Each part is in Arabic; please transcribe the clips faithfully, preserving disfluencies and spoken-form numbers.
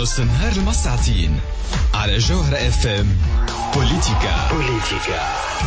نص نهار المساعتين على جوهرة اف ام. بوليتيكا بوليتيكا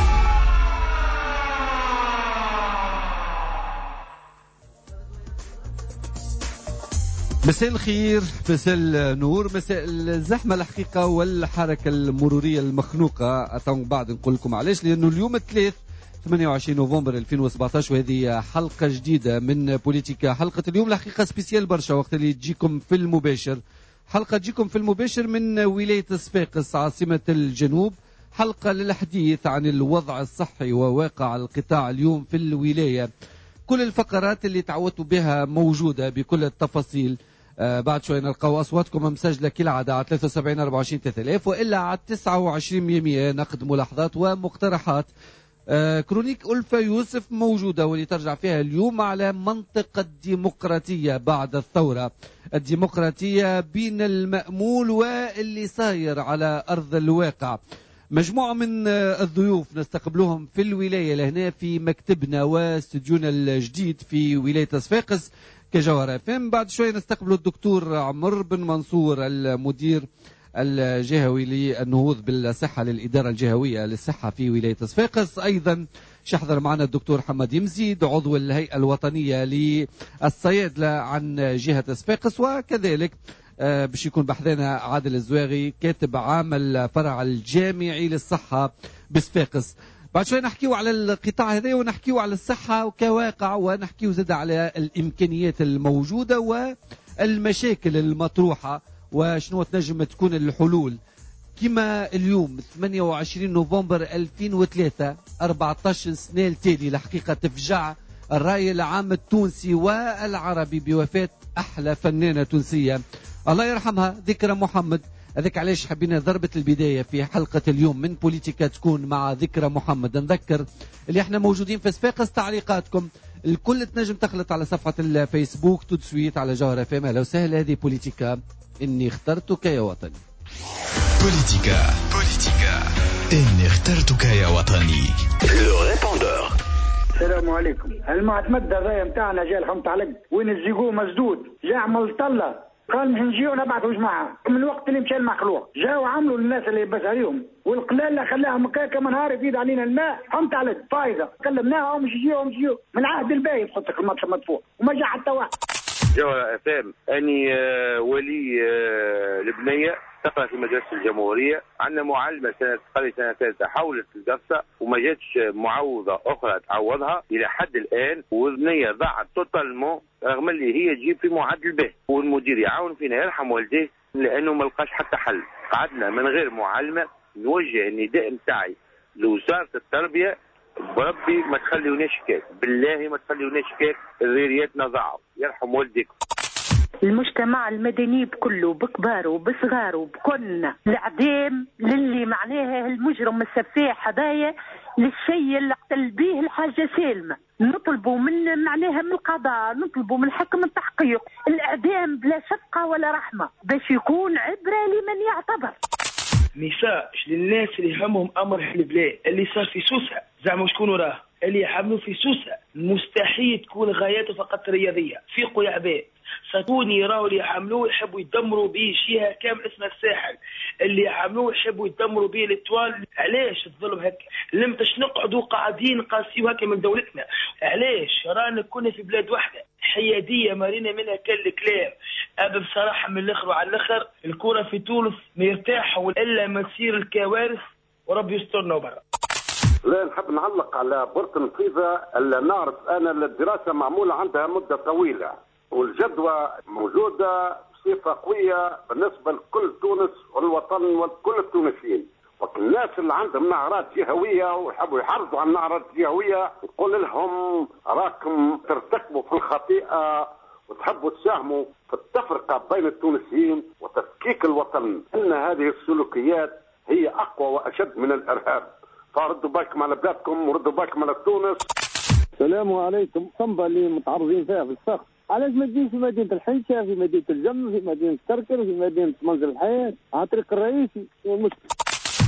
مساء الخير، مساء النور، مساء الزحمة الحقيقة والحركة المرورية المخنوقة. أتون بعد نقول لكم علاش، لأنه اليوم الثلاث ثمانية وعشرين نوفمبر ألفين وسبعطاش وهذه حلقة جديدة من بوليتيكا. حلقة اليوم الحقيقة سبيسيال برشا، وقت اللي تجيكم في المباشر. حلقة تجيكم في المباشر من ولاية صفاقس عاصمة الجنوب. حلقة للحديث عن الوضع الصحي وواقع القطاع اليوم في الولاية. كل الفقرات اللي تعودتوا بها موجودة بكل التفاصيل. آه بعد شوي نلقاو أصواتكم مسجلة كالعادة على ثلاثة وسبعين أربعة وعشرين ثلاثة آلاف، وإلا على تسعة وعشرين بالمئة نقد ملاحظات ومقترحات. آه كرونيك ألفة يوسف موجودة، واللي ترجع فيها اليوم على منطقة الديمقراطية بعد الثورة. الديمقراطية بين المأمول واللي صاير على أرض الواقع. مجموعة من الضيوف نستقبلوهم في الولاية لهنا في مكتبنا واستديونا الجديد في ولاية صفاقس كجوهرة فهم. بعد شوية نستقبل الدكتور عمر بن منصور المدير الجهوي للنهوض بالصحة للإدارة الجهوية للصحة في ولاية صفاقس. أيضا شحضر معنا الدكتور حمد يمزيد عضو الهيئة الوطنية للصيادلة عن جهة صفاقس، وكذلك آه باش يكون بحثنا عادل الزواغي كاتب عام الفرع الجامعي للصحة بصفاقس. بعد شوي نحكيو على القطاع هذا، ونحكيو على الصحة كواقع، ونحكيو زاد على الإمكانيات الموجودة والمشاكل المطروحة وشنو تنجم تكون الحلول. كما اليوم ثمانية وعشرين نوفمبر ألفين وثلاثة، أربعطاش سنة التالي الحقيقة تفجع الرأي العام التونسي والعربي بوفاة أحلى فنانة تونسية الله يرحمها، ذكرى محمد. هذاك علاش حبينا ضربة البداية في حلقة اليوم من بوليتيكا تكون مع ذكرى محمد. نذكر اللي احنا موجودين في صفاقس، تعليقاتكم الكل تنجم تخلط على صفحة الفيسبوك تدسويت على جوهرة فيم. لو سهل هذه بوليتيكا، إني اخترتك يا وطني. بوليتيكا بوليتيكا إني اخترتك يا وطني. لو ريبوندور. السلام عليكم. المعتمد هذايا نتاعنا جا الحمد عليك وين الزيقو مسدود، جا عمل طله قال مش نجيو نبعثوا جماعه من الوقت اللي مشى المخلوق، جاوا عملوا للناس اللي بس عليهم، والقلاله خلاهم هكاكا من نهار يفيد علينا الماء. فهمت عليك فايده كلمناهم مش يجيو مش يجيو من عهد البايب خطك الماتش مدفوع وما جا حتى واحد. جوهرة افام اني آه ولي آه البنيه تقرا في مدرسه الجمهوريه. عندنا معلمه سنه قبل سنه ثالثه حاولت القصه وما جاتش معوضه اخرى تعوضها الى حد الان، والبنيه ضاعت توتالمون رغم اللي هي تجيب في معدل به، والمدير يعاون فينا يرحم والديه لانه ما لقاش حتى حل. قعدنا من غير معلمه. نوجه النداء نتاعي لوزاره التربيه بربي ما تخليوناش كيك، بالله ما تخليوناش كيك، ذريتنا ضاعوا يرحم والديكم. المجتمع المدني بكله بكباره بصغاره بكلنا العديم للي معناها المجرم السفاح هدايا للشيء اللي تلبيه الحاجة سالمة. نطلبوا من معناها من القضاء، نطلبوا من حكم التحقيق الإعدام بلا شفقة ولا رحمة باش يكون عبرة لمن يعتبر. نساء للناس اللي همهم أمر البلاد اللي صار في سوسة، زعما شكون وراه اللي يحملوا في سوسة مستحيل تكون غايته فقط رياضية. فيقوا يا عباد، صدقوني راهو اللي يحملوه يحبوا يدمروا به جهه كامل اسمها الساحل، اللي يحملوه يحبوا يدمروا به الاتوال. علاش الظلم هكا؟ لم تش نقعدوا قاعدين قاسيو هكا من دولتنا؟ علاش رانا كنا في بلاد واحده حياديه مارينا منها كل الكلام. ابا بصراحه من الاخر وعلى الاخر الكره في تونس ما يرتاحوا الا مسير الكوارث وربي يسترنا وبرا. لا نحب نعلق على بورت الفيزا. اللي نعرف انا الدراسه معموله عندها مده طويله، والجدوى موجودة بصفة قوية بالنسبة لكل تونس والوطن وكل التونسيين. والناس اللي عندهم نعرات جهوية ويحبوا يحرصوا على النعرات الجهوية نقول لهم راكم ترتكبوا في الخطيئة وتحبوا تساهموا في التفرقة بين التونسيين وتفكيك الوطن. إن هذه السلوكيات هي أقوى وأشد من الإرهاب. فردوا بالكم على بلادكم وردوا بالكم على تونس. السلام عليكم. صنبة اللي متعرضين فيها في السقف، علاش ما تجيش في مدينة الحنشة، في مدينة الجم، في مدينة كركر، في مدينة منزل الحياة على الطريق الرئيسي؟ والمشكلة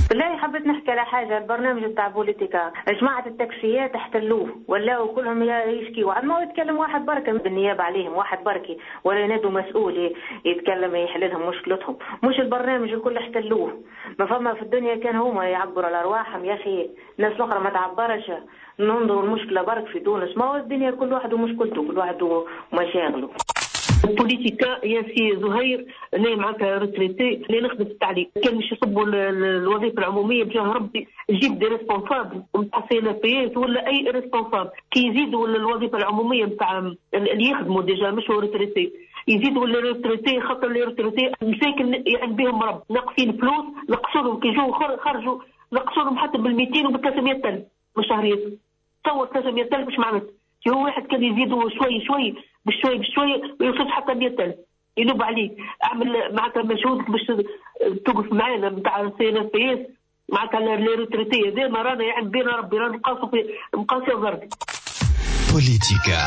بالله حبيت نحكي على حاجه. البرنامج بتاع بوليتيكا جماعه التاكسيات احتلوه ولاو كلهم يشكيوا، عما يتكلم واحد بركه بالنيابه عليهم، واحد بركي ولا ينادوا مسؤول يتكلم يحل لهم مشكلتهم. مش البرنامج الكل احتلوه. ما فما في الدنيا كان هما يعبروا على ارواحهم يا اخي، الناس الاخرى ما تعبرش. ننظروا المشكله برك في تونس، ما هو الدنيا كل واحد ومشكلته، كل واحد ومشاغله. البوليتيكا يا سي زهير انا معناتها ريتريتي اللي نخدم في التعليم، كان مش يصبوا الوظيفه العموميه بجاه ربي يجيب دي ريسبونسابل نتاع سي ان اف اس ولا اي ريسبونسابل كي يزيدوا الوظيفه العموميه نتاع اللي يخدموا ديجا مش هو ريتريتي، يزيدوا الريتريتي خاطر الريتريتي مساكن يعني بهم رب ناقصين فلوس، نقصوا لهم كي جو خرجوا نقصوا لهم حتى بال مئتين وب ثلاثمئة ألف مشهريات. تصور ثلاثمئة ألف مش معناتها هو واحد كان يزيدوا شوي شوي بشوي بشوي ويوصلش حتى مئة ألف. ينوب عليك اعمل معناتها مجهودك باش توقف معانا نتاع سي ان اف اس معناتها لي ريتريتي زي ما رانا يعني بينا ربي رانا نقاسوا في مقاسي ضرب. بوليتيكا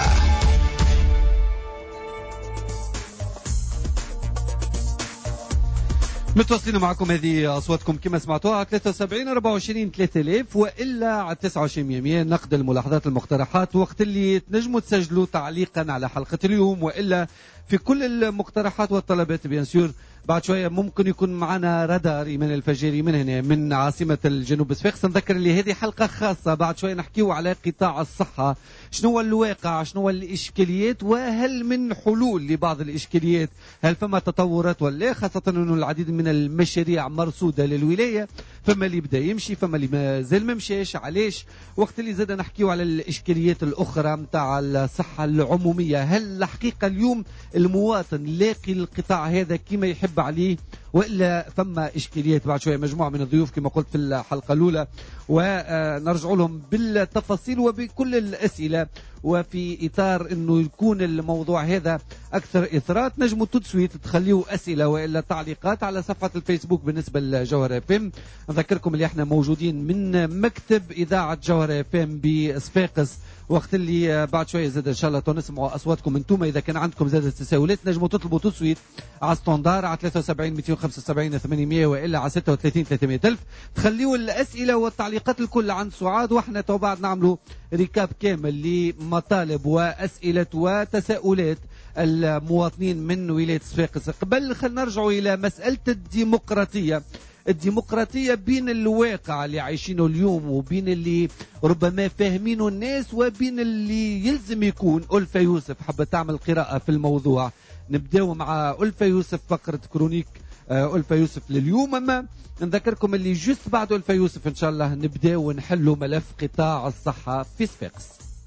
متواصلين معكم، هذه أصواتكم كما سمعتوها ثلاثة وسبعين أربعة وعشرين ثلاثة آلاف وإلا على تسعة وعشرين مية. نقد الملاحظات المقترحات وقت اللي تنجموا تسجلوا تعليقا على حلقة اليوم، وإلا في كل المقترحات والطلبات بيان سور. بعد شوية ممكن يكون معنا رادار إيمان الفجيري من هنا من عاصمة الجنوب صفاقس. نذكر اللي هذه حلقة خاصة، بعد شوية نحكيو على قطاع الصحة، شنو هو الواقع، شنو هو الإشكاليات، وهل من حلول لبعض الإشكاليات، هل فما تطورات ولا، خاصة أنه العديد من المشاريع مرصودة للولاية، فما اللي بدأ يمشي فما اللي ما زال ما مشاش. علاش؟ وقت اللي زاد نحكيو على الإشكاليات الأخرى متاع الصحة العمومية، هل الحقيقة اليوم المواطن لاقي القطاع هذا كما يحب عليه وإلا فما إشكاليات؟ بعد شوية مجموعة من الضيوف كما قلت في الحلقة الأولى ونرجع لهم بالتفاصيل وبكل الأسئلة، وفي إطار أنه يكون الموضوع هذا أكثر إثراء نجموا تسويت تخليوا أسئلة وإلا تعليقات على صفحة الفيسبوك بالنسبة لجوهر اف ام. نذكركم اللي احنا موجودين من مكتب إذاعة جوهر اف ام بصفاقس، وقت اللي بعد شويه زاد ان شاء الله تنسمعوا اصواتكم انتم. اذا كان عندكم زاد تساؤلات نجموا تطلبوا تصويت على ستوندار على ثلاثة وسبعين مئتين وخمسة وسبعين ثمانمئة والا على ستة وثلاثين ثلاثمئة ألف. تخليوا الاسئله والتعليقات الكل عند سعاد، واحنا تو بعد نعملوا ريكاب كامل لمطالب واسئله وتساؤلات المواطنين من ولايه صفاقس. قبل خلينا نرجعوا الى مساله الديمقراطيه. الديمقراطية بين الواقع اللي عايشينه اليوم وبين اللي ربما فاهمينه الناس وبين اللي يلزم يكون. ألفة يوسف حابة تعمل قراءة في الموضوع. نبداو مع ألفة يوسف فقرة كرونيك ألفة يوسف لليوم، أما نذكركم اللي جست بعد ألفة يوسف إن شاء الله نبداو ونحلوا ملف قطاع الصحة في صفاقس.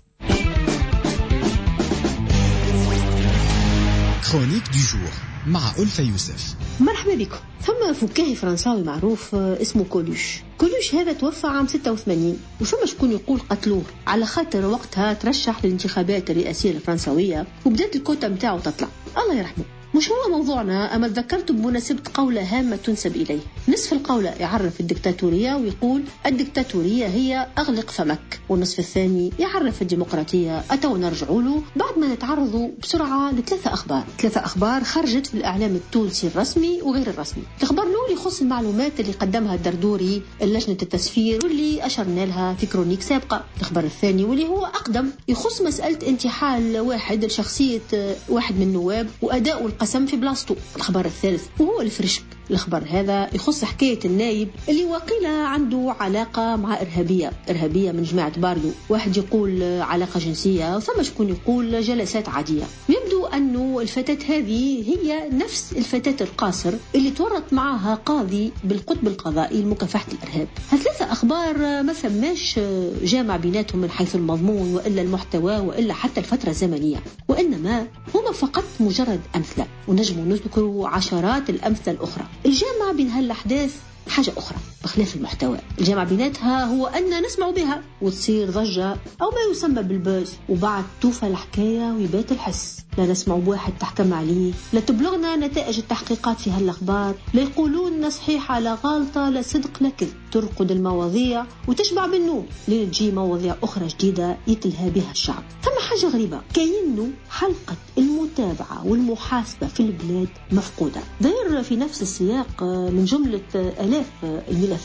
كرونيك دو جور مع ألفة يوسف. مرحبا بكم. ثم فكاهي فرنساوي معروف اسمه كولوش. كولوش هذا توفى عام ستة وثمانين، وثم شكون يقول قتلوه على خاطر وقتها ترشح للانتخابات الرئاسية الفرنسوية وبدات الكوتا متاعه تطلع. الله يرحمه. مش هو موضوعنا، أما تذكرت بمناسبة قولة هامة تنسب إليه. نصف القولة يعرف الدكتاتورية ويقول الدكتاتورية هي أغلق فمك، والنصف الثاني يعرف الديمقراطية. أتوا نرجعوا له بعد ما نتعرضوا بسرعة لثلاثة أخبار ثلاثة أخبار خرجت في الإعلام التونسي الرسمي وغير الرسمي. الخبر الأول يخص المعلومات اللي قدمها الدردوري لجنة التسفير واللي أشرنا لها في كرونيك سابقة. الخبر الثاني واللي هو أقدم يخص مسألة انتحال واحد لشخصية واحد من النواب وأداء القسم في بلاصتو. الخبر الثالث وهو الفرشك. الخبر هذا يخص حكاية النايب اللي وقيل عنده علاقة مع إرهابية إرهابية من جماعة باريو. واحد يقول علاقة جنسية وثم شكون يقول جلسات عادية. يبدو أنه الفتاة هذه هي نفس الفتاة القاصر اللي تورط معها قاضي بالقطب القضائي لمكافحة الإرهاب. هالثلاثة أخبار ما ثماش جامع بيناتهم من حيث المضمون وإلا المحتوى وإلا حتى الفترة الزمنية، وإنما هما فقط مجرد أمثلة، ونجموا نذكروا عشرات الأمثلة الأخرى. الجامع بين هالأحداث حاجة أخرى بخلاف المحتوى. الجامع بيناتها هو أن نسمع بها وتصير ضجة أو ما يسمى بالبوز، وبعد توفى الحكاية ويبات الحس. لا نسمع بواحد تحكم عليه، لا تبلغنا نتائج التحقيقات في هالأخبار، لا يقولون صحيحة لا غلطة لا صدق لا كذب. ترقد المواضيع وتشبع بالنوم لين تجي مواضيع أخرى جديدة يتلهى بها الشعب. ثم حاجة غريبة، كأنه حلقة المتابعة والمحاسبة في البلاد مفقودة. داير في نفس السياق من جملة آلاف الملفات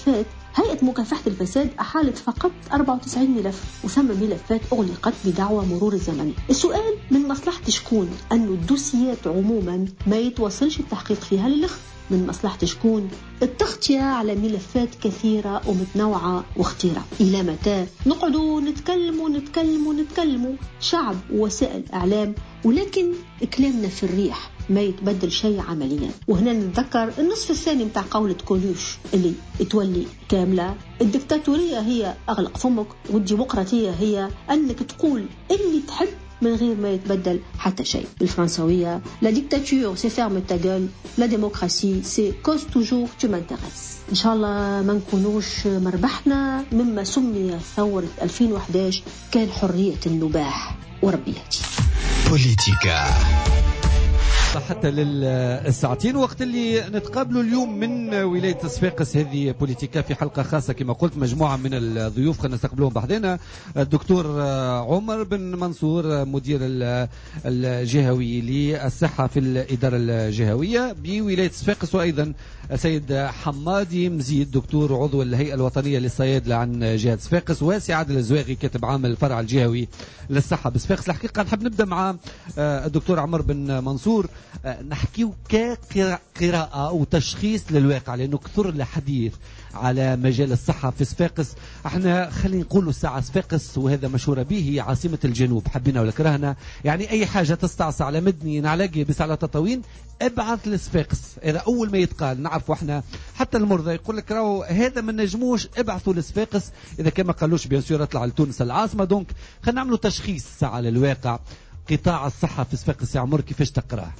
هيئة مكافحة الفساد أحالت فقط أربعة وتسعين ملف، وثم ملفات أغلقت بدعوى مرور الزمن. السؤال من مصلحة شكون أن الدوسيات عموما ما يتوصلش التحقيق فيها للخ؟ من مصلحة شكون التغطية على ملفات كثيرة ومتنوعة واختيرة؟ إلى متى نقعدوا نتكلموا نتكلموا نتكلموا شعب ووسائل إعلام، ولكن كلامنا في الريح ما يتبدل شيء عمليا؟ وهنا نتذكر النصف الثاني متاع قولة كولوش اللي تولي كاملة. الدكتاتورية هي أغلق فمك، والديمقراطية هي أنك تقول اللي تحب من غير ما يتبدل حتى شيء. بالفرنسوية لا ديكتاتور سي فيرم تا غول، لا ديموكراسي سي كوز توجور تو مانتيريس. إن شاء الله ما نكونوش مربحنا مما سمي ثورة ألفين وأحد عشر كان حرية النباح وربي يهدي. بوليتيكا حتى للساعتين وقت اللي نتقابلوا اليوم من ولاية صفاقس. هذه بوليتيكا في حلقة خاصة كما قلت، مجموعة من الضيوف خلينا نستقبلوهم بعدين. الدكتور عمر بن منصور مدير الجهوي للصحة في الإدارة الجهوية بولاية صفاقس، وأيضا سيد حمادي مزيد دكتور عضو الهيئة الوطنية للصيادلة عن جهة صفاقس، وسعاد الزواغي كاتب عام الفرع الجهوي للصحة بصفاقس. الحقيقة نحب نبدأ مع الدكتور عمر بن منصور، نحكيو كقراءة وتشخيص للواقع، لأنه كثر الحديث على مجال الصحة في صفاقس. احنا خلينا نقولوا الساعة صفاقس وهذا مشهورة به هي عاصمة الجنوب، حبينا ولا كرهنا، يعني أي حاجة تستعصى على مدني على جيبس على تطاوين ابعث لصفاقس. هذا أول ما يتقال نعرفوا احنا، حتى المرضى يقول لك راهو هذا ما نجموش ابعثوا لصفاقس، إذا كان ما قالوش بيان سور اطلع لتونس العاصمة. دونك خلينا نعملوا تشخيص ساعة للواقع. قطاع الصحة في صفاقس يا عمر كيفاش تقراه؟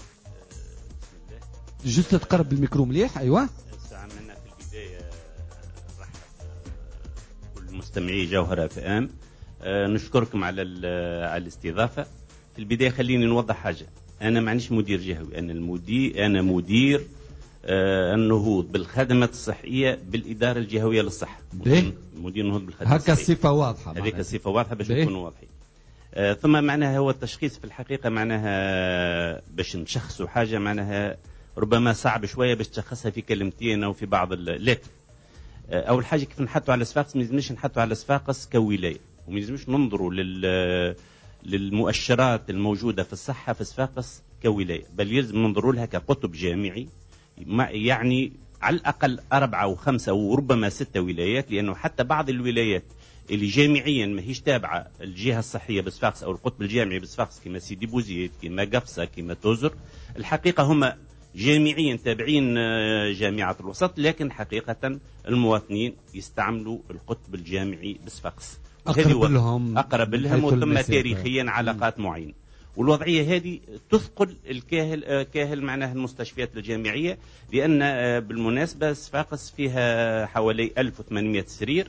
جست تقرب بالميكرو مليح. ايوه ساعة منا في البداية رحب كل مستمعي جوهرة اف ام، نشكركم على على الاستضافة. في البداية خليني نوضح حاجة، أنا معنيش مدير جهوي، أنا المدير أنا مدير النهوض بالخدمات الصحية بالإدارة الجهوية للصحة. مدير النهوض بالخدمات الصحية. هكا الصفة واضحة، هذيك الصفة واضحة باش نكونوا واضحين. آه ثم معناها هو التشخيص في الحقيقة معناها باش نشخصوا حاجة معناها ربما صعب شوية باش تشخصها في كلمتين أو في بعض اللاتر. آه أول حاجة كيف نحطوا على صفاقس، ما يلزمش نحطوا على صفاقس كولاية، وما يلزمش ننظروا لل للمؤشرات الموجودة في الصحة في صفاقس كولاية، بل يلزم ننظروا لها كقطب جامعي، يعني على الأقل أربعة وخمسة وربما ستة ولايات، لأنه حتى بعض الولايات اللي جامعيا ما هيش تابعة الجهة الصحية بصفاقس أو القطب الجامعي بصفاقس كما سيدي بوزيد كما قفصة كما توزر، الحقيقة هم جامعيا تابعين جامعة الوسط، لكن حقيقة المواطنين يستعملوا القطب الجامعي بصفاقس، أقرب لهم أقرب لهم وثم تاريخيا علاقات معينة. والوضعية هذه تثقل الكاهل كاهل معناها المستشفيات الجامعية، لأن بالمناسبة صفاقس فيها حوالي ألف وثمانمائة سرير،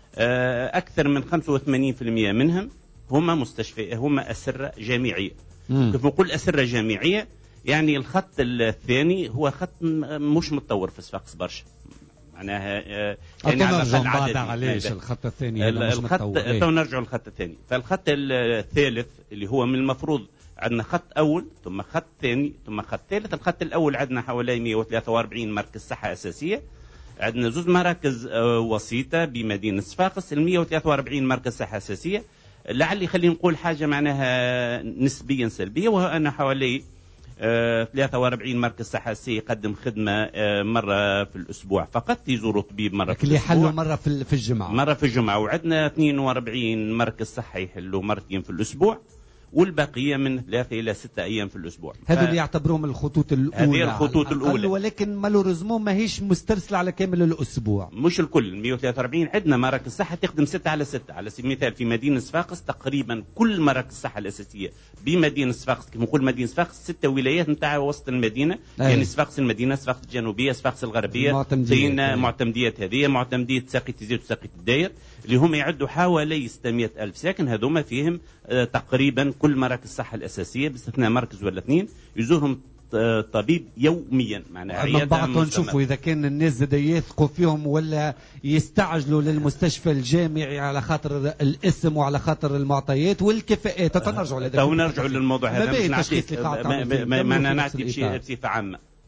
أكثر من خمسة وثمانين بالمئة منهم هم مستشفى هم أسرة جامعية. كيف نقول أسرة جامعية يعني الخط الثاني هو خط مش متطور في صفاقس برشا، معناها يعني على العدد علاش الخط الثاني الخط تو نرجع للخط الثاني. فالخط الثالث اللي هو من المفروض عندنا خط أول ثم خط ثاني ثم خط ثالث. الخط الأول عندنا حوالي مئة وثلاثة وأربعين مركز صحة أساسية، عندنا زوج مراكز وسيطة بمدينة صفاقس، ال مئة وثلاثة وأربعين مركز صحة أساسية. لعلي خلينا نقول حاجة معناها نسبيا سلبية، وهو أن حوالي ثلاثة وأربعين مركز صحة أساسية يقدم خدمة مرة في الأسبوع فقط، يزوروا طبيب مرة في الأسبوع، يحلوا مرة في الجمعة مرة في الجمعة. وعندنا اثنين وأربعين مركز صحة يحلوا مرتين في الأسبوع، والبقية من ثلاثة إلى ستة أيام في الأسبوع. هذو اللي يعتبروهم الخطوط الأولى، هذه الخطوط الأولى، ولكن مالوريزمون ماهيش مسترسلة على كامل الأسبوع. مش الكل، مئة وثلاثة وأربعين عندنا مراكز صحة تخدم ستة على ستة. على سبيل المثال في مدينة صفاقس تقريبا كل مراكز الصحة الأساسية بمدينة صفاقس، كما نقول مدينة صفاقس ستة ولايات نتاع وسط المدينة، أيه. يعني صفاقس المدينة، صفاقس الجنوبية، صفاقس الغربية، فينا معتمديات هذه معتمدية ساقية الزيت وساقية الداير اللي هم يعدوا حوالي ستمائة ألف ساكن. هذوما فيهم آه تقريبا كل مراكز الصحة الأساسية باستثناء مركز ولا اثنين يزورهم طبيب يوميا. معناها من بعضهم نشوفوا إذا كان الناس زاد يثقوا فيهم ولا يستعجلوا للمستشفى الجامعي على خاطر الاسم وعلى خاطر المعطيات والكفاءات. تنرجعوا لهذا تو نرجعوا للموضوع هذا، مش نعطي ما نعطي بصفة عامة.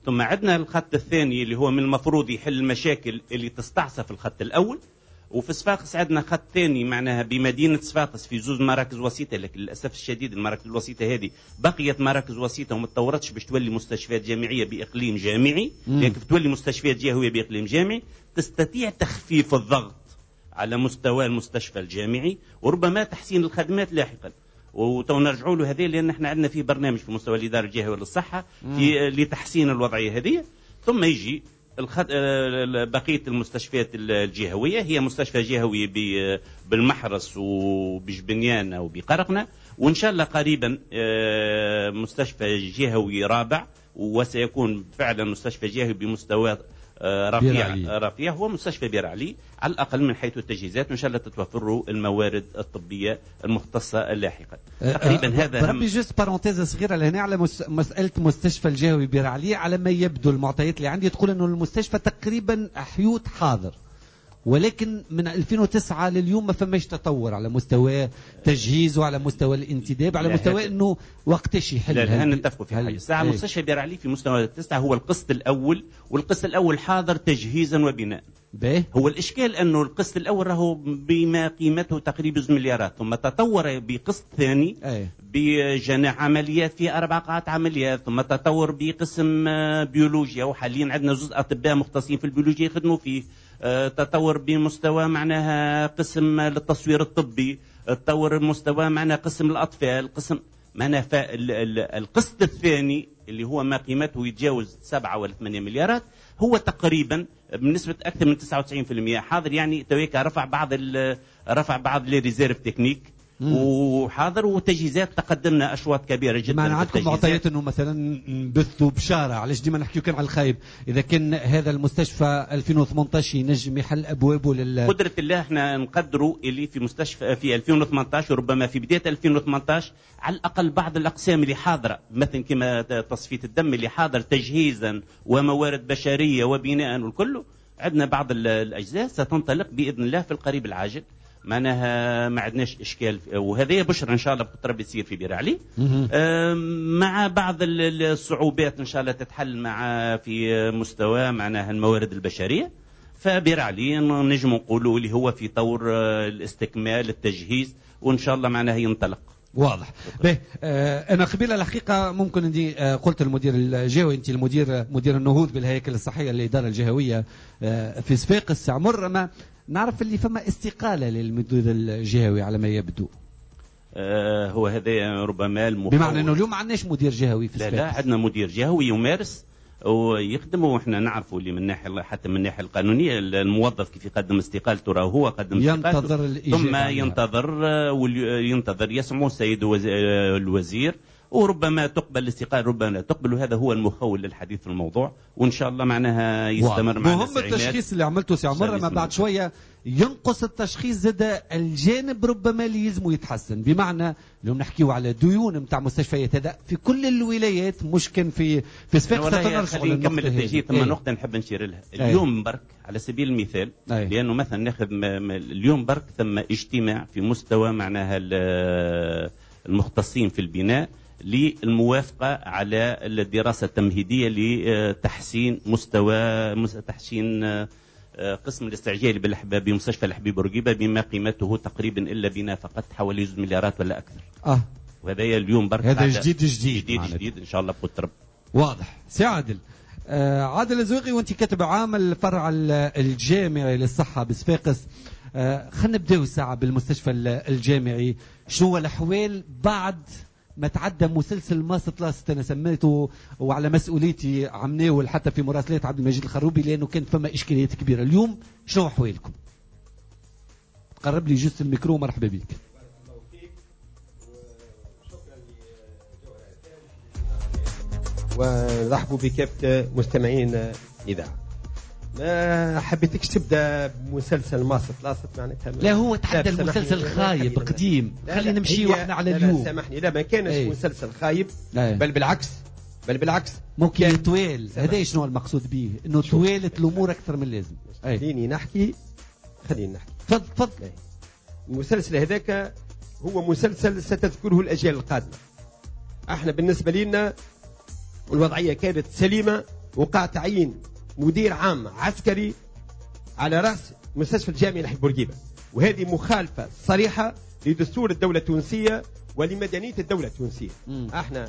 ثم عندنا الخط الثاني اللي هو من المفروض يحل المشاكل اللي تستعصى في الخط الأول. وفي صفاقس عندنا خط ثاني معناها بمدينة صفاقس في زوز مراكز وسيطة، لكن للأسف الشديد المراكز الوسيطة هذه بقيت مراكز وسيطة وما تطورتش باش تولي مستشفيات جامعية بإقليم جامعي، لكن تولي مستشفيات جهوية بإقليم جامعي تستطيع تخفيف الضغط على مستوى المستشفى الجامعي وربما تحسين الخدمات لاحقا. وتو نرجعوا له هذه لأن احنا عندنا فيه برنامج في مستوى الإدارة الجهوية للصحة في لتحسين الوضعية هذه. ثم يجي الخد... بقية المستشفيات الجهوية، هي مستشفى جهوي بالمحرس وبجبنيان وبقرقنة، وإن شاء الله قريبا مستشفى جهوي رابع، وسيكون فعلا مستشفى جهوي بمستوى رفيع رفيع هو مستشفى بير علي على الأقل من حيث التجهيزات، وإن شاء الله تتوفر الموارد الطبية المختصة لاحقا. تقريبا أه هذا ربي جست بارونتيز صغيرة لهنا على مس... مسألة مستشفى الجهوي بير علي. على ما يبدو المعطيات اللي عندي تقول أنه المستشفى تقريبا حيوت حاضر، ولكن من ألفين وتسعة لليوم ما فماش تطور على مستوى تجهيز وعلى مستوى الانتداب، على مستوى انه وقتاش يحل. لا لا نتفقوا في حاجه. الساعه ايه. مستشفى بير علي في مستوى التسعه هو القسط الاول، والقسط الاول حاضر تجهيزا وبناء. بايه؟ هو الاشكال انه القسط الاول راهو بما قيمته تقريبا مليارات، ثم تطور بقسط ثاني ايه. بجناح عمليات في اربع قاعات عمليات، ثم تطور بقسم بيولوجيا، وحاليا عندنا زوج اطباء مختصين في البيولوجيا يخدموا فيه. تطور بمستوى معناها قسم للتصوير الطبي، تطور بمستوى معناها قسم الأطفال، قسم معناها القسط الثاني اللي هو ما قيمته يتجاوز سبعة ولا ثمانية مليارات هو تقريبا بنسبة أكثر من تسعة وتسعين بالمئة حاضر. يعني تويكا رفع بعض رفع بعض لي ريزيرف تكنيك وحاضر، وتجهيزات تقدمنا اشواط كبيره جدا. ما عندكم معطيات انه مثلا بثوا بشاره، علاش ديما نحكيو كان على الخايب؟ اذا كان هذا المستشفى ألفين وثمانية عشر ينجم يحل ابوابه لل قدره الله احنا نقدروا اللي في مستشفى في ألفين وثمانية عشر وربما في بدايه ألفين وثمانية عشر على الاقل بعض الاقسام اللي حاضره مثلا كما تصفيه الدم اللي حاضر تجهيزا وموارد بشريه وبناء والكل، عندنا بعض الاجزاء ستنطلق باذن الله في القريب العاجل. معناها ما عندناش اشكال، وهذه بشرى ان شاء الله بقدر يصير في بير علي مع بعض الصعوبات ان شاء الله تتحل مع في مستوى معناها الموارد البشريه. فبير علي نجم نقولوا اللي هو في طور الاستكمال التجهيز، وان شاء الله معناها ينطلق. واضح. به آه انا قبيله الحقيقه ممكن عندي آه قلت المدير الجهوي، انت المدير مدير النهوض بالهياكل الصحيه للاداره الجهويه آه في صفاقس عمر، ما نعرف اللي فما استقاله للمدير الجهوي على ما يبدو. آه هو هذا ربما المخول، بمعنى انه اليوم ما عندناش مدير جهوي في صفاقس. لا لا عندنا مدير جهوي يمارس ويخدم، واحنا نعرفوا اللي من ناحيه حتى من الناحيه القانونيه الموظف كيف يقدم استقالته راه هو قدم ينتظر استقالته ثم ينتظر وينتظر يسمعوا السيد الوزير، وربما تقبل الاستقالة ربما لا تقبل، وهذا هو المخول للحديث في الموضوع، وإن شاء الله معناها يستمر معنا. مهم التشخيص اللي عملته سي عمر، ما بعد شوية ينقص التشخيص زاد الجانب ربما اللي يلزمه يتحسن، بمعنى لو نحكيو على ديون نتاع مستشفيات هذا في كل الولايات، مش كان في في صفاقس. خلينا نكمل التجهيز. ثم نقطة نحب نشير لها اليوم برك على سبيل المثال، أي. لأنه مثلا ناخذ اليوم برك ثم اجتماع في مستوى معناها المختصين في البناء للموافقة على الدراسة التمهيدية لتحسين مستوى تحسين قسم الاستعجالي بالحباب بمستشفى الحبيب بورقيبة بما قيمته تقريبا إلا بنا فقط حوالي مليارات ولا أكثر. آه. وهذا اليوم برك هذا جديد جديد جديد, جديد إن شاء الله بقدر. واضح. سي عادل آه عادل الزويقي، وانت كاتب عام الفرع الجامعي للصحة بصفاقس. آه خلينا نبداو ساعة بالمستشفى الجامعي، شنو هو الأحوال بعد ما تعدى مسلسل ماست لاست انا سميته وعلى مسؤوليتي عمناول حتى في مراسلات عبد المجيد الخروبي، لانه كانت فما اشكاليات كبيره. اليوم شنو احوالكم؟ قرب لي جست الميكرو. مرحبا بك. ونرحبوا بكافه مستمعين الاذاعه. ما حبيتكش تبدا بمسلسل ماست لاست معناتها لا هو تعدى المسلسل خايب قديم، خلينا نمشي واحنا على اليوم. لا سامحني، لا ما كانش ايه. مسلسل خايب ايه. بل بالعكس بل بالعكس ممكن طويل. هذا شنو المقصود به؟ انه طويلت الامور اكثر من اللازم. خليني نحكي خليني نحكي تفضل تفضل. المسلسل هذاك هو مسلسل ستذكره الاجيال القادمه. احنا بالنسبه لنا الوضعيه كانت سليمه وقع تعيين مدير عام عسكري على رأس مستشفى الجامعي لحي بورقيبة، وهذه مخالفة صريحة لدستور الدولة التونسية ولمدنية الدولة التونسية. م. احنا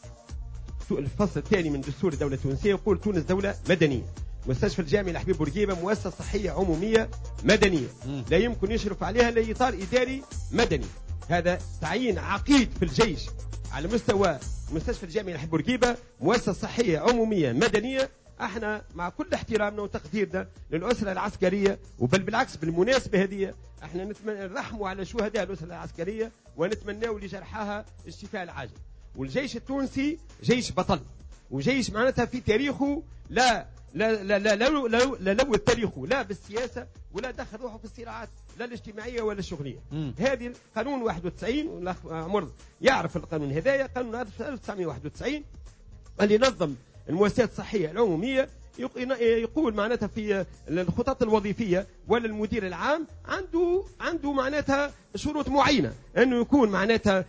الفصل الثاني من دستور الدولة التونسية يقول تونس دولة مدنية. مستشفى الجامعي لحبيب بورقيبة مؤسسة صحية عمومية مدنية، م. لا يمكن يشرف عليها الا اطار اداري مدني. هذا تعيين عقيد في الجيش على مستوى مستشفى الجامعي لحبيب بورقيبة مؤسسة صحية عمومية مدنية. احنا مع كل احترامنا وتقديرنا للأسرة العسكرية، وبل بالعكس بالمناسبة هذه احنا نتمنى نرحموا على شهداء الأسرة العسكرية ونتمناوا لجرحاها الشفاء العاجل. والجيش التونسي جيش بطل، وجيش معناتها في تاريخه لا لا لا لا لا لا, لا لو تاريخه لا بالسياسة ولا دخل روحه في الصراعات لا الاجتماعية ولا الشغلية. هذه قانون واحد وتسعين، والأخ عمر يعرف القانون هذايا، قانون ألف وتسعمائة وواحد وتسعين اللي نظم المؤسسات الصحية العمومية. يقول معناتها في الخطط الوظيفية ولا المدير العام عنده عنده معناتها شروط معينة، انه يكون معناتها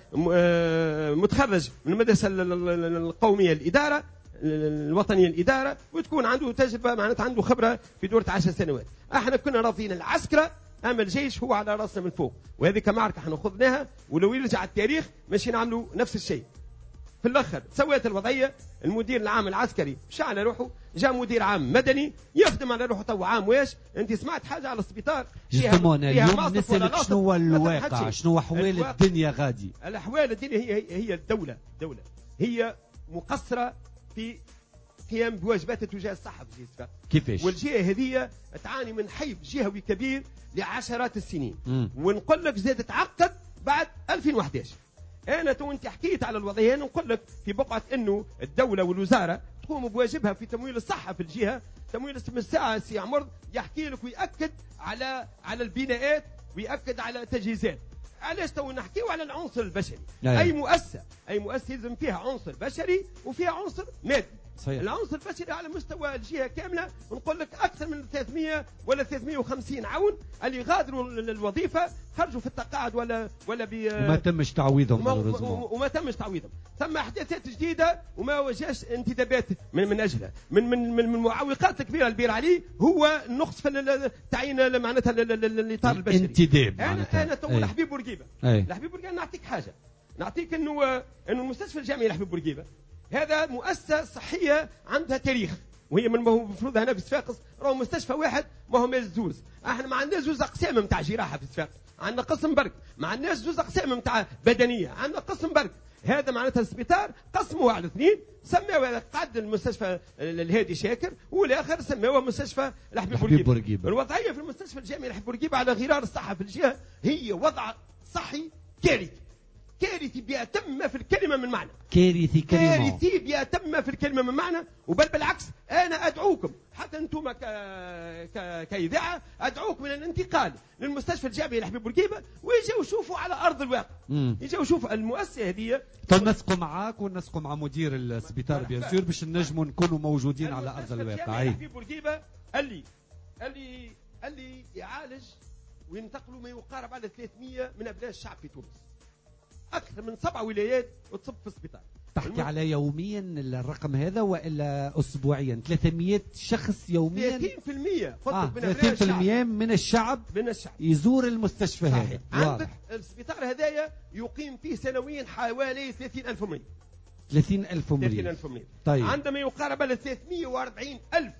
متخرج من المدرسة القومية الإدارة الوطنية الإدارة، وتكون عنده تجربة معناتها عنده خبرة في دورة عشر سنوات. احنا كنا راضين العسكرة، اما الجيش هو على راسنا من فوق، وهذه كمعركة احنا خذناها، ولو يرجع التاريخ ماشي نعملوا نفس الشيء. في الاخر سويت الوضعيه، المدير العام العسكري مشى على روحه، جاء مدير عام مدني يخدم على روحه. تو عام واش انت سمعت حاجه على السبيطار؟ جوستومون اليوم نسالك شنو هو الواقع، شنو احوال الدنيا غادي؟ الاحوال الدنيا هي هي الدوله دوله هي مقصره في قيام بواجباتها تجاه الصحه في الجهه. كيفاش؟ والجهه هذه تعاني من حيب جهوي كبير لعشرات السنين، ونقول لك زادت تعقد بعد ألفين وأحد عشر. أنا تو أنت حكيت على الوضعية، أنا نقول لك في بقعة أنه الدولة والوزارة تقوم بواجبها في تمويل الصحة في الجهة. تمويل الساعة سي عمر يحكي لك ويأكد على على البناءات ويأكد على تجهيزات. علاش تو نحكيو على العنصر البشري؟ أي, أي مؤسسة أي مؤسسة لازم فيها عنصر بشري وفيها عنصر مادي. صحيح. العنصر البشري على مستوى الجهة كاملة ونقول لك أكثر من ثلاثمائة ولا ثلاثمائة وخمسين عون اللي غادروا الوظيفة خرجوا في التقاعد ولا ولا ب وما تمش تعويضهم وما, وما تمش تعويضهم. ثم أحداثات جديدة وما وجهش انتدابات من من أجلها. من من من المعوقات الكبيرة البير عليه هو النقص في التعيين معناتها الإطار البشري. انتداب. أنا أنا تو لحبيب بورقيبة. لحبيب بورقيبة نعطيك حاجة، نعطيك إنه إنه المستشفى الجامعي لحبيب بورقيبة هذا مؤسسة صحية عندها تاريخ، وهي من ما هو المفروض هنا في صفاقس راهو مستشفى واحد ما هو مال زوز. احنا ما عندناش زوز اقسام نتاع جراحه في صفاقس، عندنا قسم برك. ما عندناش زوز اقسام نتاع بدنيه، عندنا قسم برك. هذا معناتها السبيطار قسموه على اثنين، سماوه قعد المستشفى الهادي شاكر، والاخر سماوه مستشفى لحبيب بورقيبه. الوضعيه في المستشفى الجامعي لحبيب بورقيبه على غرار الصحه في الجهه هي وضع صحي كارثي، كارثي بأتم ما في الكلمة من معنى. كارثي كلمة. كارثي بأتم ما في الكلمة من معنى، وبل بالعكس أنا أدعوكم حتى أنتم ك... ك... كإذاعة أدعوكم إلى الانتقال للمستشفى الجامعي لحبيب بورقيبة ويجوا يشوفوا على أرض الواقع. يجوا يشوفوا المؤسسة هذه. تنسقوا معاك ونسقوا مع مدير السبيطار بيان سور باش نجموا نكونوا موجودين على أرض الواقع. لحبيب بورقيبة اللي اللي اللي يعالج وينتقلوا ما يقارب على ثلاثمائة من أبناء الشعب في تونس. أكثر من سبع ولايات وتصب في السبيطار. تحكي الم... على يوميا الرقم هذا وإلا أسبوعيا؟ ثلاثمائة شخص يوميا. ثلاثين بالمئة آه من ثلاثين بالمئة من الشعب من الشعب يزور المستشفى هذا. عندك السبيطار هذايا يقيم فيه سنويا حوالي ثلاثين ألف مريض. ثلاثين ألف مريض. ثلاثين ألف مريض. طيب. عندما يقارب على ثلاثمائة وأربعين ألف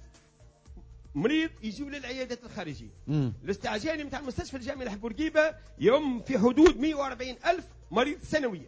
مريض يجوا للعيادات الخارجيه. مم. الاستعجالي نتاع المستشفى الجامعي لحبيب بورقيبه يوم في حدود مئة وأربعين ألف مريض سنويا.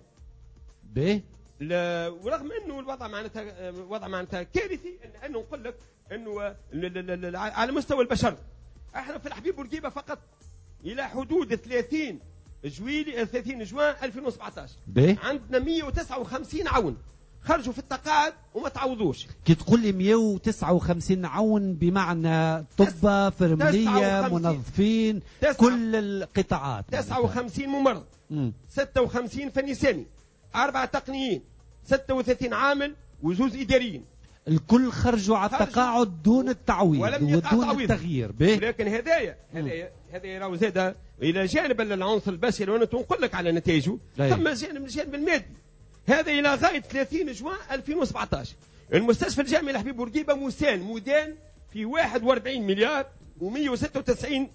به ورغم انه الوضع معناتها وضع معناتها كارثي، إن انه نقول لك انه على مستوى البشر احنا في الحبيب بورقيبه فقط الى حدود ثلاثين جويلي ثلاثين جوان ألفين وسبعة عشر عندنا مئة وتسعة وخمسين عون خرجوا في التقاعد وما تعوضوش. كي تقول لي مئة وتسعة وخمسين عون بمعنى طب، فرمليه، منظفين، كل القطاعات. تسعة وخمسين ممرض، مم. ستة وخمسين فني ثاني، أربعة تقنيين، ستة وثلاثين عامل وزوز إداريين. الكل خرجوا على التقاعد دون التعويض ودون التغيير. لكن هدايا هدايا هدايا راهو زاد إلى جانب العنصر البشري وأنا نقول لك على نتائجه، ثم جانب الجانب المادي. هذا إلى غاية ثلاثين جوان ألفين وسبعة عشر المستشفى الجامعي الحبيب بورقيبه مسان مدان في واحد وأربعين مليار ومئة وستة وتسعين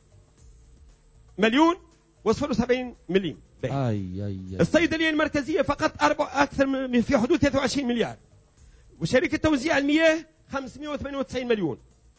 مليون وصفر وسبعين مليم. أي أي أي. الصيدليه المركزيه فقط أربع اكثر من في حدود ثلاثة وعشرين مليار. وشركه توزيع المياه خمسمئة وثمانية وتسعين مليون.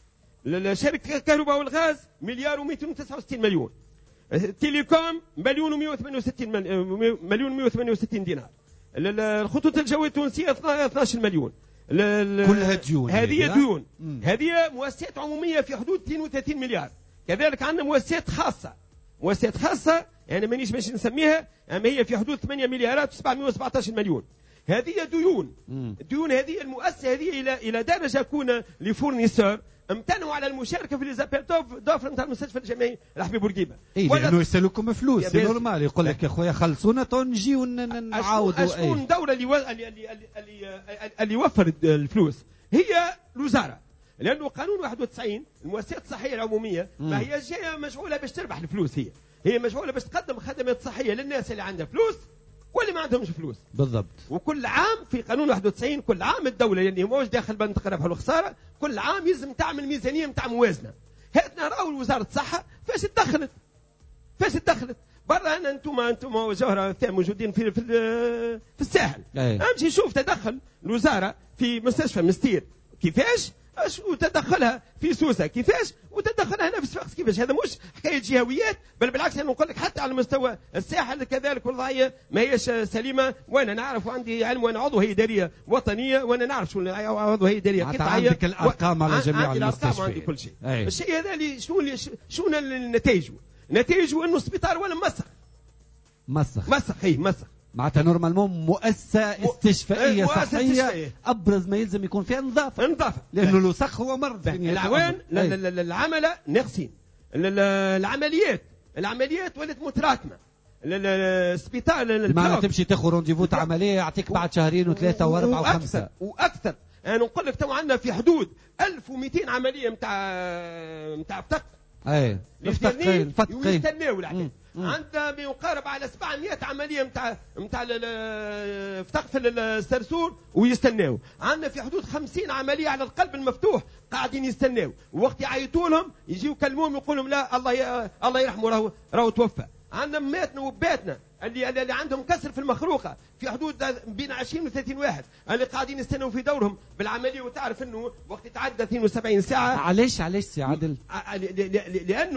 شركه الكهرباء والغاز مليار ومئتين وتسعة وستين مليون. التليكوم مليون ومئة وثمانية وستين مليون ومئة وثمانية وستين دينار. الخطوط الجويه التونسيه اثني عشر مليون. كلها ديون. هذه ديون. هذه مؤسسات عموميه في حدود اثنين وثلاثين مليار. كذلك عندنا مؤسسات خاصه. مؤسسات خاصه يعني مانيش باش نسميها، اما هي في حدود ثمانية مليارات وسبعمئة وسبعة عشر مليون. هذه ديون. ديون هذه المؤسسه هذه الى الى درجه كون لفورنيسور امتنعوا على المشاركه في ليزابيل دوفر نتاع المستشفى الجامعي الحبيب بورقيبه. اي لانه يسالوكم فلوس سي نورمال، يقول لك يا خويا خلصونا تو نجيو نعاودوا. شكون الدوله اللي اللي اللي اللي يوفر الفلوس؟ هي الوزاره، لانه قانون واحد وتسعين المؤسسات الصحيه العموميه ما هي جايه مشغوله باش تربح الفلوس، هي هي مشغوله باش تقدم خدمات صحيه للناس اللي عندها فلوس واللي ما عندهمش فلوس. بالضبط. وكل عام في قانون واحد وتسعين كل عام الدوله اللي يعني موش داخل بند الربح والخساره كل عام يلزم تعمل ميزانيه نتاع موازنه. هاتنا راهو وزاره الصحه فاش تدخلت فاش تدخلت برا. انا انتم انتم وجوهره موجودين في في, في الساحل. امشي شوف تدخل الوزاره في مستشفى مستير كيفاش، وتدخلها في سوسه كيفاش، وتدخلها هنا في صفاقس كيفاش. هذا مش حكايه جهويات، بل بالعكس انا نقول لك حتى على مستوى الساحل كذلك والوضعيه ما هيش سليمه. وانا نعرف وعندي علم وانا عضو هيئه اداريه وطنيه وانا نعرف شو عضو هيئه اداريه قطاعيه. عندك الارقام و... على جميع المستشفيات. عندي كل شيء. أيه. الشيء هذا اللي شنو اللي شنو النتائج؟ نتائجه انه السبيطار ولا مسخ مسخ مسخ هي مسخ معناتها نورمالمون مؤسسه استشفائيه صحيه ابرز ما يلزم يكون فيها نظافه نظافه لانه الوسخ هو مرض. العوان العمله ناقصين، العمليات العمليات ولات متراكمه. السبيطار ما تمشي تاخذ رونديفو تاع عمليه يعطيك بعد شهرين وثلاثه واربعه وخمسه واكثر. انا نقول لك تو عندنا في حدود ألف ومئتين عمليه نتاع نتاع فتق. اي الفتق الفتق يستناو العباد. عندنا ما يقارب على سبعمئة عمليه نتاع نتاع فتق في السرسور ويستناو. عندنا في حدود خمسين عمليه على القلب المفتوح قاعدين يستناو، وقت يعيطوا لهم يجيو يكلموهم يقول لهم لا الله الله يرحمه راهو راهو توفى. عندنا ماتنا وباتنا اللي اللي عندهم كسر في المخروقه في حدود بين عشرين وثلاثين واحد اللي قاعدين يستنوا في دورهم بالعمليه. وتعرف انه وقت يتعدى اثنين وسبعين ساعه. علاش علاش سي عادل؟ لانه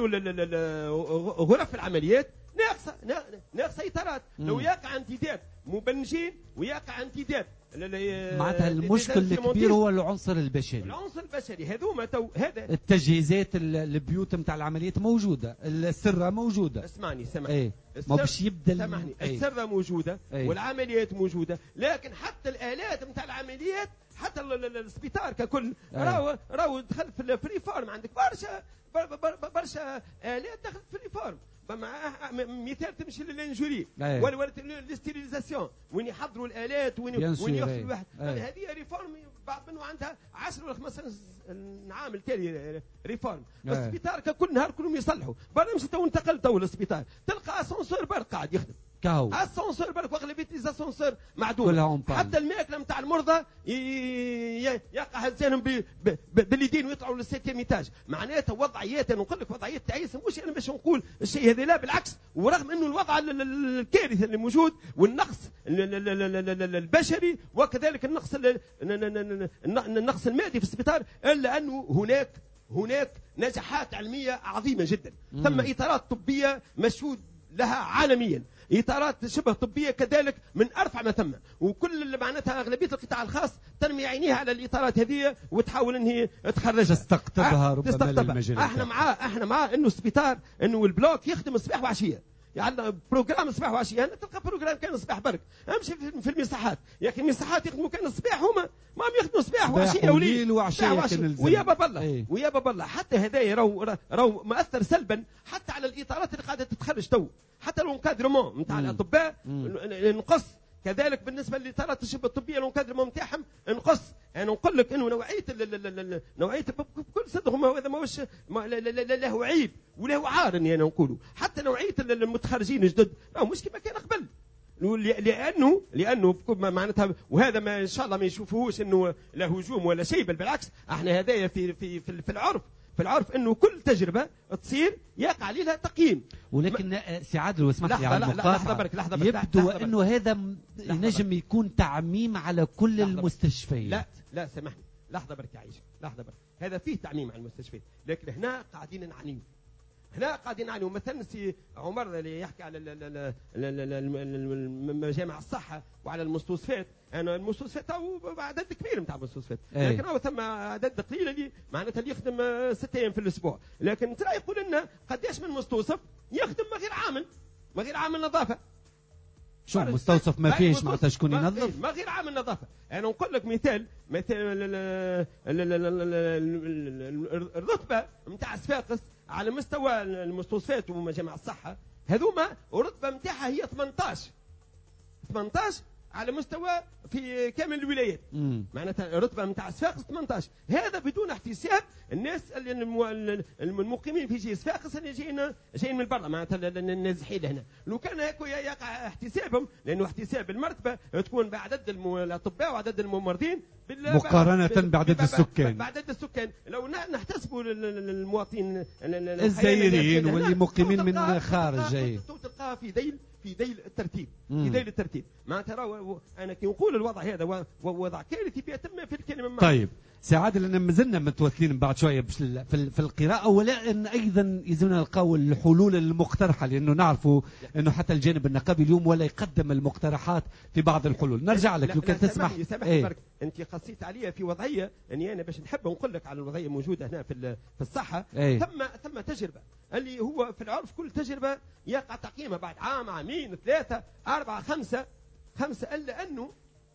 غرف العمليات ناقصه ناقصه اطارات. لو يقع انتداب مبنجين ويقع انتداب معناتها المشكل الكبير هو العنصر البشري. العنصر البشري هذوما تو هذا التجهيزات البيوت نتاع العمليات موجوده، السره موجوده. اسمعني سامحني ايه. ما باش يبدا سامحني ايه. السره موجوده ايه. والعمليات موجوده، لكن حتى الالات نتاع العمليات حتى السبيطار ككل ايه. راهو راهو دخل في الفري فارم. عندك برشا برشا الات دخلت في الفري فارم. مثال تمشي للانجوري ولا ولا الاستيريزاسيون وين يحضروا الالات وين وين ياخذوا الواحد. هذه ريفورم بعض منه عندها عشرة ولا خمسة عام التالي ريفورم. السبيطار كل نهار كلهم يصلحوا. برا مشي تو انتقل تو للسبيطار تلقى اسانسور برك قاعد يخدم كاو اسانسور برك واغلبيه الاسانسور معدوم. حتى الماكله نتاع المرضى يقع هزانهم باليدين ويطلعوا للسيتيام ايتاج. معناتها وضعيات انا نقول لك وضعيات تعيسه. مش انا باش نقول الشيء هذا لا بالعكس. ورغم انه الوضع الكارثي اللي موجود والنقص البشري وكذلك النقص النقص المادي في السبيطار، الا انه هناك هناك نجاحات علميه عظيمه جدا. مم. ثم اطارات طبيه مشهود لها عالميا، اطارات شبه طبيه كذلك من ارفع ما ثم. وكل اللي معناتها اغلبيه القطاع الخاص ترمي عينيها على الاطارات هذه وتحاول ان هي تخرجها تستقطبها. ربما تستقطبها. احنا معاه احنا معاه انه السبيطار انه البلوك يخدم الصباح وعشيه. يعني بروجرام صباح وعشيه. انا تلقى بروجرام كان صباح برك. امشي في المساحات يا اخي المساحات يخدموا كان الصباح هما ما يخدموا صباح وعشيه وليل وعشيه. ويا باب الله ايه. ويا باب الله حتى هذايا راهو راهو مؤثر سلبا حتى على الاطارات اللي قاعده تتخرج تو. حتى الانكادرمون نتاع الاطباء نقص كذلك بالنسبه للاطارات الشبه الطبيه الانكادرمون نتاعهم نقص. انا يعني نقول لك انه نوعيه نوعيه بكل صدق هذا ماهوش له عيب وله عار اني انا نقوله. حتى نوعيه المتخرجين الجدد راهو مش كما كان قبل. لانه لانه معناتها وهذا ما ان شاء الله ما يشوفوهوش انه لا هجوم ولا شيء، بل بالعكس احنا هدايا في في في, في العرف في العرف انه كل تجربه تصير يقع عليها تقييم. ولكن م... سي عادل واسمح لي على المقاطعه، لحظه برك لحظه برك يبدو انه هذا ينجم يكون تعميم على كل المستشفيات. لا لا سامحني لحظه برك يا عيشه لحظه برك، هذا فيه تعميم على المستشفيات، لكن هنا قاعدين نعنيو هنا قاعدين نعنيو. مثلا سي عمر اللي يحكي على مجامع الصحه وعلى المستوصفات، انا المستوصفات عدد كبير نتاع المستوصفات، لكن هو ثم عدد قليل اللي معناتها اللي يخدم ستة ايام في الاسبوع، لكن ترى يقول لنا قداش من مستوصف يخدم ما غير عامل ما غير عامل نظافه. شو مستوصف ما فيش معناتها شكون ينظف؟ ما غير عامل نظافه. انا نقول لك مثال مثال الرتبه نتاع صفاقس على مستوى المستوصفات ومجامع الصحه هذوما الرتبه نتاعها هي ثمانية عشر على مستوى في كامل الولايات، معناتها الرتبه نتاع صفاقس ثمانية عشر. هذا بدون احتساب الناس اللي المقيمين في جي صفاقس اللي جايين جايين من برا، معناتها النازحين هنا. لو كان هكا يقع احتسابهم، لانه احتساب المرتبه تكون بعدد الاطباء وعدد الممرضين مقارنه بعدد السكان بعدد السكان. لو نحتسبوا المواطنين الزائرين واللي مقيمين من خارج جاي تلقاها في ذيل في ذيل الترتيب في ذيل الترتيب. معناتها انا كي نقول الوضع هذا وضع كارثي بيتم في الكلمه معه. طيب سي عادل لان مازلنا متواصلين بعد شويه في في القراءه، ولكن ايضا يلزمنا نلقاو الحلول المقترحه، لانه نعرفوا انه حتى الجانب النقابي اليوم ولا يقدم المقترحات في بعض الحلول. نرجع لك لو كان تسمح. سامحني ايه؟ انت قصيت عليا في وضعيه اني انا باش نحب نقول لك على الوضعيه موجوده هنا في في الصحه. ايه؟ ثم ثم تجربه اللي هو في العرف كل تجربه يقع تقييمها بعد عام عامين ثلاثه اربعه خمسه خمسه الا انه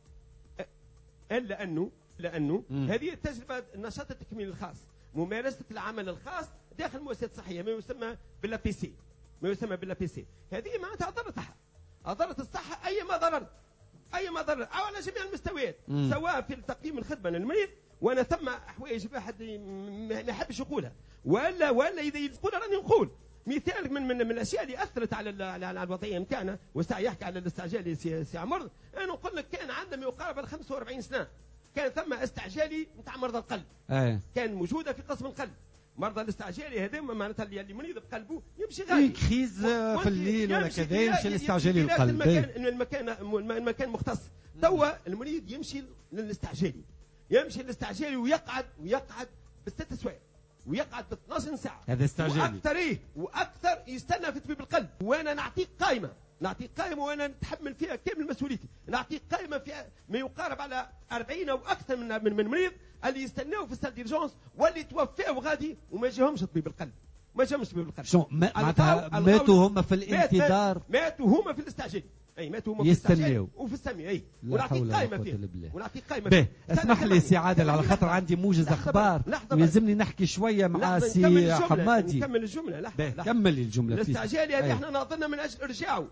الا انه لانه مم. هذه التجربه النشاط التكميلي الخاص، ممارسه العمل الخاص داخل المؤسسات الصحيه، ما يسمى باللا بي سي ما يسمى باللا بي سي. هذه معناتها اضرتها اضرت الصحه اي ما ضرر اي ما ضرر او على جميع المستويات، مم. سواء في تقييم الخدمه للمريض، وانا ثم حوايج واحد ما يحبش يقولها، ولا ولا اذا يقول راني نقول مثال من من, من الاشياء اللي اثرت على على الوضعيه نتاعنا. وساعه يحكي على الاستعجال سي, سي عمر، انا نقول لك كان عندنا يقارب ال خمسة وأربعين سنه كان ثم استعجالي نتاع مرضى القلب. أيه. كان موجوده في قسم القلب. مرضى الاستعجالي هذا معناتها اللي مريض بقلبه يمشي غادي يخيز في الليل ولا كذا يمشي الاستعجالي القلب. المكان المكان المكان مختص. توا المريض يمشي للاستعجالي يمشي للاستعجالي ويقعد ويقعد بالست سوايع ويقعد ب اثناش ساعه. هذا استعجالي. واكثر ايه واكثر يستنى في طبيب القلب. وانا نعطيك قائمه نعطيك قائمه وانا نتحمل فيها كامل مسؤوليتي. نعطيك قائمه فيها ما يقارب على أربعين او اكثر من من, من مريض اللي يستناو في السال ديرجونس واللي توفاو غادي وما جاهمش طبيب القلب ما جاهمش طبيب القلب. شو معناتها ماتوا هم في الانتظار؟ ماتوا هم في الاستعجال. اي ماتوا هم في يستناو وفي السمي. اي ونعطيك قائمه فيها ونعطيك قائمه فيها. اسمح لي سي عادل على خاطر عندي موجز اخبار ويلزمني نحكي شويه مع سي حمادي. نكمل الجمله. لحظه كمل لي الجمله. الاستعجالي هذه احنا ناظرنا من اجل ارجاعه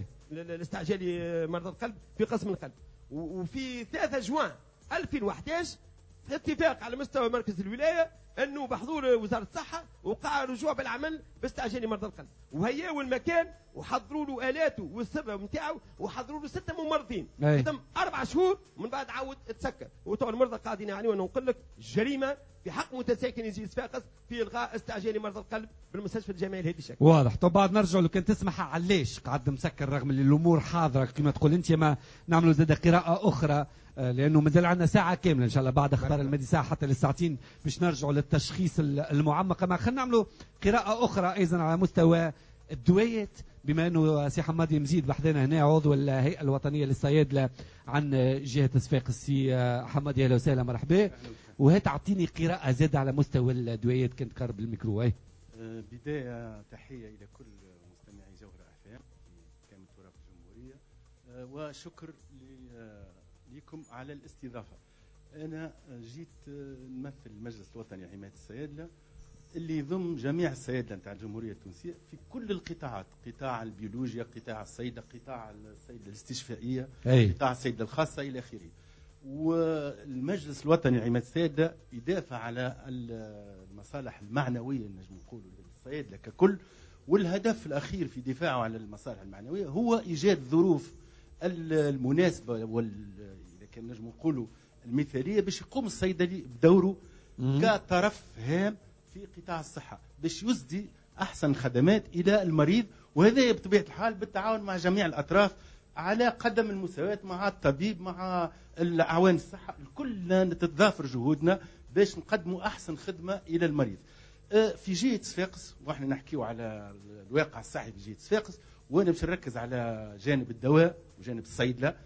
الاستعجالي مرضى القلب في قسم القلب. وفي ثلاثة جوان ألفين وأحد عشر اتفاق على مستوى مركز الولايه انه بحضور وزاره الصحه وقع رجوع بالعمل باستعجال مرضى القلب، وهياوا المكان وحضروا له الاته والسره نتاعو وحضروا له سته ممرضين. خدم اربع شهور من بعد عاود تسكر. وتو المرضى قاعدين يعانيوا. انا نقول لك جريمه في حق متساكن يجي صفاقس في الغاء استعجال مرضى القلب بالمستشفى الجامعي لهذه الشكل. واضح. طب بعد نرجع لو كان تسمح علاش قاعد مسكر رغم اللي الامور حاضره كما تقول انت، ما نعملوا زاد قراءه اخرى لانه مازال عندنا ساعه كامله ان شاء الله بعد اخبار المدي ساعه حتى للساعتين باش نرجعوا للتشخيص المعمقه. ما خلينا نعملوا قراءه اخرى ايضا على مستوى الدويات، بما انه سي حمادي مزيد بحذنا هنا عضو الهيئه الوطنيه للصيادله عن جهه صفاقس. سي حمادي اهلا وسهلا مرحبا. وهي تعطيني قراءه زاد على مستوى الدويات. كنت قرب الميكرو. اي بدايه تحيه الى كل مستمعي جوهره اف ام في كامل تراث الجمهوريه، وشكر لكم على الاستضافه. انا جيت نمثل المجلس الوطني لحمايه الصيادله اللي يضم جميع الصيادله نتاع الجمهوريه التونسيه في كل القطاعات، قطاع البيولوجيا، قطاع الصيدله، قطاع الصيدله الاستشفائيه، أي. قطاع الصيدله الخاصه الى اخره. والمجلس الوطني لحمايه الصيادله يدافع على المصالح المعنويه نجم نقولوا للصيادله ككل، والهدف الاخير في دفاعه على المصالح المعنويه هو ايجاد ظروف المناسبه وال اذا كان نجم نقولوا المثاليه باش يقوم الصيدلي بدوره كطرف هام في قطاع الصحه باش يسدي احسن خدمات الى المريض، وهذا بطبيعه الحال بالتعاون مع جميع الاطراف على قدم المساواة مع الطبيب مع الأعوان الصحة. كلنا نتضافر جهودنا باش نقدموا أحسن خدمة إلى المريض. في جهة صفاقس، وإحنا نحكيو على الواقع الصحي في جهة صفاقس، وأنا باش نركز على جانب الدواء وجانب الصيدلة،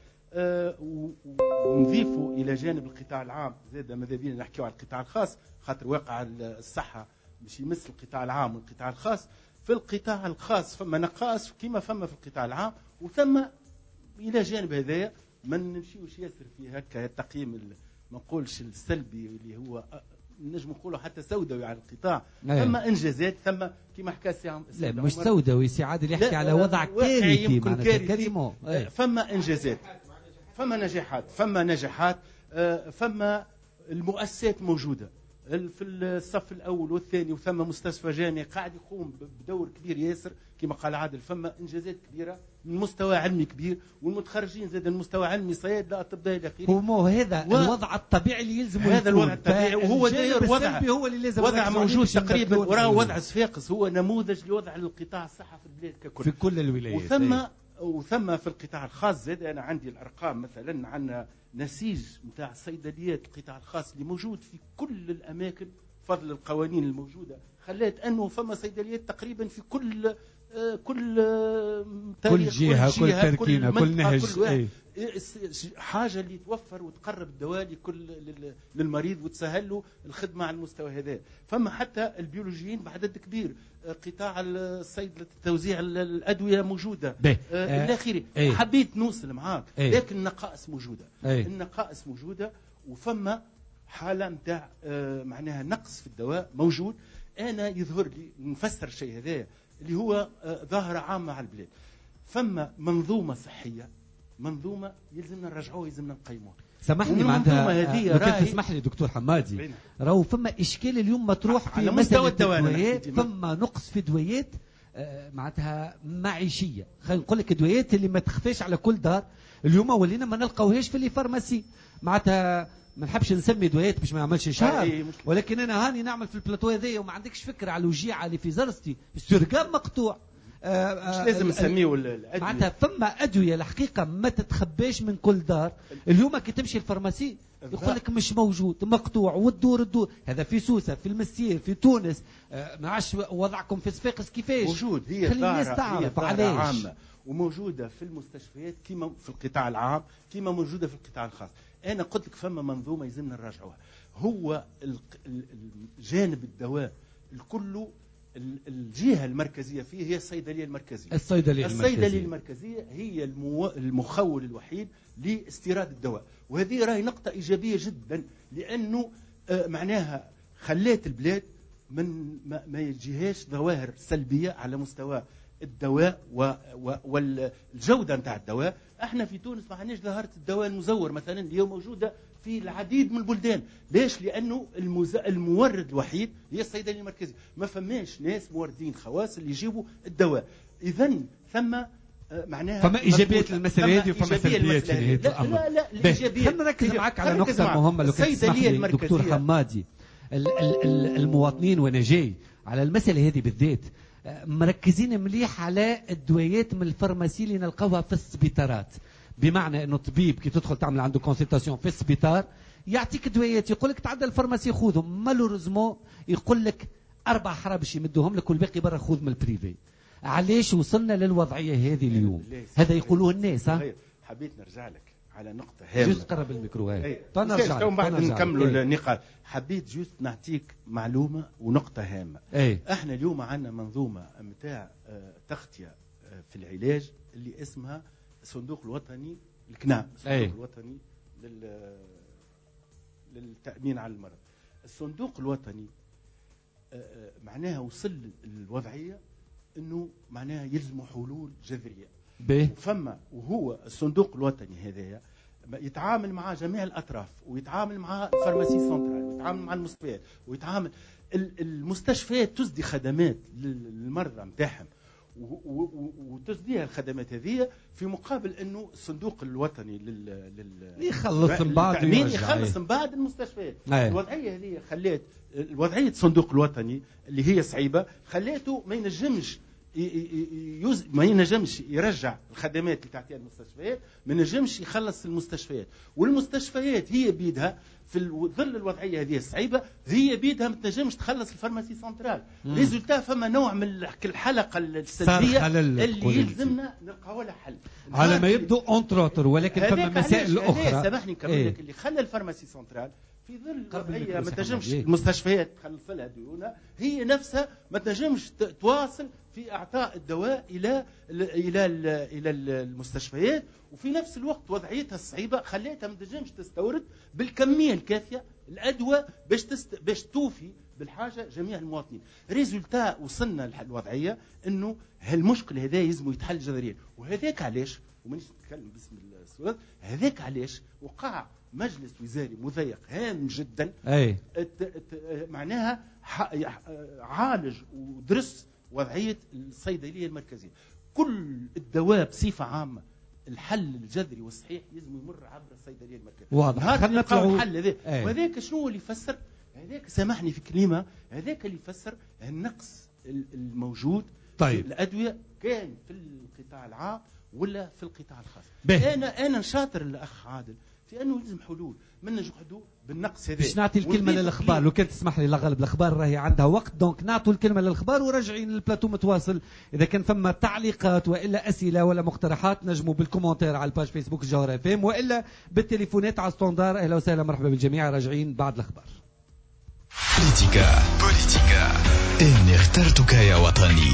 ونضيفوا إلى جانب القطاع العام زاد ماذا بينا نحكيو على القطاع الخاص، خاطر واقع الصحة باش يمس القطاع العام والقطاع الخاص. في القطاع الخاص فما نقائص كما فما في القطاع العام، وثم الى جانب هذايا ما نمشيوش ياسر في هكا التقييم ما نقولش السلبي اللي هو نجم نقولوا حتى سوداوي على القطاع. ثم انجازات، ثم كما حكى سي عم لا مش سوداوي سي عادل يحكي على وضع كارثي معناتها. فما انجازات، فما نجاحات، فما نجاحات فما المؤسسات موجوده في الصف الاول والثاني، وثم مستشفى جامعي قاعد يقوم بدور كبير ياسر كما قال عادل. فما انجازات كبيره من مستوى علمي كبير، والمتخرجين زاد المستوى علمي صيادله اطباء الى اخره. هو هذا و... الوضع الطبيعي اللي يلزم هذا الوضع الطبيعي، وهو داير وضع هو اللي لازم وضع موجود تقريبا. وراه وضع صفاقس هو نموذج لوضع القطاع الصحه في البلاد ككل في كل الولايات. وثم أي. وثم في القطاع الخاص زاد انا عندي الارقام، مثلا عندنا نسيج نتاع الصيدليات القطاع الخاص اللي موجود في كل الاماكن بفضل القوانين الموجوده، خلات انه فما صيدليات تقريبا في كل آه كل آه كل جهه كل تركينه كل, كل نهج كل حاجه اللي توفر وتقرب الدواء لكل للمريض وتسهل له الخدمه على المستوى هذا. فما حتى البيولوجيين بعدد كبير، قطاع الصيدله توزيع الادويه موجوده آه الى اخره. ايه حبيت نوصل معاك ايه لكن النقائص موجوده ايه النقائص موجوده وفما حاله نتاع آه معناها نقص في الدواء موجود. انا يظهر لي نفسر الشيء هذا اللي هو آه ظاهره عامه على البلاد. فما منظومه صحيه، منظومه يلزمنا نرجعوها، يلزمنا نقيموها. سامحني معناتها ممكن تسمح لي دكتور حمادي، راهو فما اشكال اليوم مطروح في مساله الدويات. فما نقص في دويات آه معناتها معيشيه، خلينا نقول لك دويات اللي ما تخفاش على كل دار. اليوم ولينا ما نلقاوهاش في لي فارماسي، معناتها ما نحبش نسمي دويات باش ما يعملش شهر، ولكن انا هاني نعمل في البلاطو هذايا وما عندكش فكره على الوجيعه اللي في زرستي، السرقام مقطوع. آه آه مش لازم نسميه الادويه، معناتها فما ادويه الحقيقه ما تتخباش من كل دار. اليوم كي تمشي الفارماسي يقول لك مش موجود، مقطوع، والدور الدور. هذا في سوسه، في المسير، في تونس، آه ما عادش وضعكم في صفاقس كيفاش موجود. هي ظاهره عامه وموجوده في المستشفيات كما في القطاع العام كما موجوده في القطاع الخاص. انا قلت لك فما منظومه يلزمنا نراجعوها. هو جانب الدواء الكل الجهه المركزيه فيه هي الصيدليه المركزيه. الصيدليه المركزيه, الصيدلية المركزية هي المو... المخول الوحيد لاستيراد الدواء، وهذه راهي نقطه ايجابيه جدا، لانه آه معناها خلات البلاد من ما, ما يجيهاش ظواهر سلبيه على مستوى الدواء و... و... والجوده نتاع الدواء. احنا في تونس ما عندناش ظاهره الدواء المزور مثلا اللي هي موجوده في العديد من البلدان. ليش؟ لانه المز... المورد الوحيد هي الصيدليه المركزيه، ما فماش ناس موردين خواص اللي يجيبوا الدواء. اذا ثم معناها فما ايجابيات للمساله هذه وفما سلبيات في نهايه الامر. لا لا الايجابيات خلينا نركز معك على نقطه مهمه لو كنت تسمح لي دكتور حمادي. المواطنين وانا جاي على المساله هذه بالذات مركزين مليح على الدويات من الفارماسي اللي نلقاوها في السبيطارات، بمعنى انه طبيب كي تدخل تعمل عنده كونسلتاسيون في السبيطار يعطيك دويات، يقول لك تعدى الفارماسي خذهم، مالوريزمون يقول لك اربع حرابش يمدوهم لك والباقي برا خذ من البريفي. علاش وصلنا للوضعيه هذه اليوم؟ هذا يقولوه الناس. ها حبيت نرجع لك على نقطه هامه، جوست قرب الميكرو هاي تنرجع تو بعد نكملوا النقاط. حبيت جوست نعطيك معلومه ونقطه هامه. أي. احنا اليوم عندنا منظومه نتاع تغطيه في العلاج اللي اسمها الصندوق الوطني الكنام، الصندوق أي. الوطني لل للتامين على المرض. الصندوق الوطني معناها وصل الوضعيه انه معناها يلزم حلول جذريه. به فما وهو الصندوق الوطني هذايا يتعامل مع جميع الاطراف، ويتعامل مع الفارماسي سنترال، ويتعامل مع المستشفيات، ويتعامل المستشفيات تسدي خدمات للمرضى نتاعهم، وتسديها الخدمات هذه في مقابل انه الصندوق الوطني لل, لل... يخلص من بعد يخلص من بعد المستشفيات. الوضعيه هذه خلات الوضعيه الصندوق الوطني اللي هي صعيبه خلاته ما ينجمش يز... ما ينجمش يرجع الخدمات اللي تعطيها المستشفيات، ما ينجمش يخلص المستشفيات، والمستشفيات هي بيدها في ظل الوضعيه هذه الصعيبه هي بيدها ما تنجمش تخلص الفارماسي سنترال. ريزولتا فما نوع من الحلقه السلبيه اللي يلزمنا نلقاو لها حل على ما يبدو اونتروتر، ولكن فما مسائل اخرى. سامحني نكمل لك ايه؟ اللي خلى الفارماسي سنترال في ظل الوضعيه ما تنجمش المستشفيات تخلص لها ديونها، هي نفسها ما تنجمش تواصل في اعطاء الدواء الى الى الى المستشفيات، وفي نفس الوقت وضعيتها الصعيبه خليتها ما تنجمش تستورد بالكميه الكافيه الادويه باش تست... باش توفي بالحاجه جميع المواطنين. ريزولتا وصلنا للوضعيه انه هالمشكل هذا يلزم يتحل جذريا، وهذاك علاش ومانيش نتكلم باسم السؤال، هذاك علاش وقع مجلس وزاري مضيق هام جدا. أي. معناها عالج ودرس وضعيه الصيدليه المركزيه. كل الدواء بصفه عامه الحل الجذري والصحيح لازم يمر عبر الصيدليه المركزيه. واضح. خلينا نطلعوا الحل هذا. وهذاك شنو اللي يفسر؟ هذاك سامحني في كلمه، هذاك اللي يفسر النقص الموجود طيب. في الادويه كان في القطاع العام ولا في القطاع الخاص. به. انا انا نشاطر الاخ عادل في انه لازم حلول من نجحدوا بالنقص هذا. باش نعطي الكلمه للاخبار لو كان تسمح لي. لا غالب الاخبار راهي عندها وقت، دونك نعطوا الكلمه للاخبار وراجعين البلاتو متواصل. اذا كان فما تعليقات والا اسئله ولا مقترحات نجموا بالكومنتير على الباج فيسبوك الجوهره اف ام، والا بالتليفونات على ستوندار. اهلا وسهلا مرحبا بالجميع، راجعين بعد الاخبار. بوليتيكا بوليتيكا اني اخترتك يا وطني.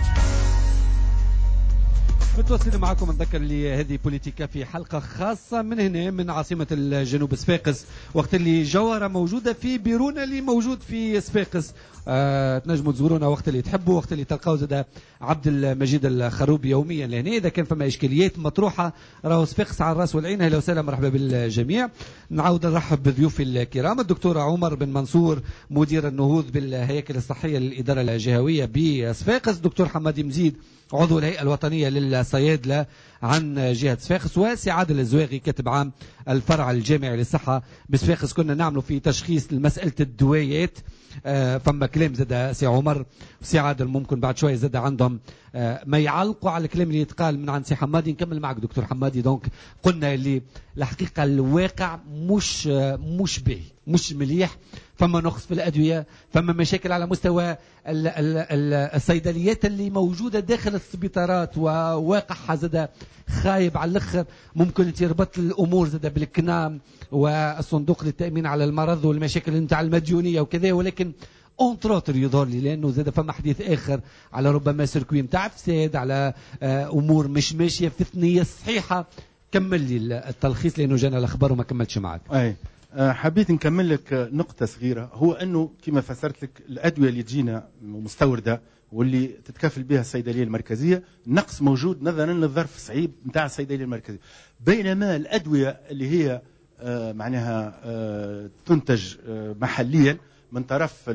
متواصلين معكم. نذكر لي هذه بوليتيكا في حلقة خاصة من هنا من عاصمة الجنوب صفاقس، وقت اللي جوهرة موجودة في بيرونا اللي موجود في صفاقس. آه تنجموا تزورونا وقت اللي تحبوا، وقت اللي تلقاو زاد عبد المجيد الخروبي يوميا لهنا. إذا كان فما إشكاليات مطروحة راهو صفاقس على الراس والعين. أهلا وسهلا مرحبا بالجميع. نعاود نرحب بضيوفي الكرام الدكتور عمر بن منصور مدير النهوض بالهياكل الصحية للإدارة الجهوية بصفاقس، دكتور حمادي مزيد عضو الهيئة الوطنية للصيادلة عن جهة صفاقس، وسي عادل الزواغي كاتب عام الفرع الجامعي للصحة بصفاقس. كنا نعملوا في تشخيص لمسألة الدويات. آه فما كلام زاد سي عمر وسي عادل ممكن بعد شوية زاد عندهم آه ما يعلقوا على الكلام اللي يتقال من عند سي حمادي. نكمل معك دكتور حمادي. دونك قلنا اللي الحقيقة الواقع مش آه مش باهي مش مليح. فما نقص في الأدوية، فما مشاكل على مستوى ال ال ال الصيدليات اللي موجودة داخل السبيطارات، وواقع زاد خايب على الأخر. ممكن تربط الأمور زاد بالكنام والصندوق للتأمين على المرض والمشاكل نتاع المديونية وكذا، ولكن اونتروتر يظهر لي لأنه زاد فما حديث آخر على ربما سيركوي نتاع فساد، على أمور مش ماشية في الثنية الصحيحة. كمل لي التلخيص لأنه جانا الأخبار وما كملتش معك. أي. حبيت نكمل لك نقطة صغيرة، هو أنه كما فسرت لك الأدوية اللي تجينا مستوردة واللي تتكفل بها الصيدلية المركزية نقص موجود نظرا للظرف الصعيب نتاع الصيدلية المركزية، بينما الأدوية اللي هي آه معناها آه تنتج آه محليا من طرف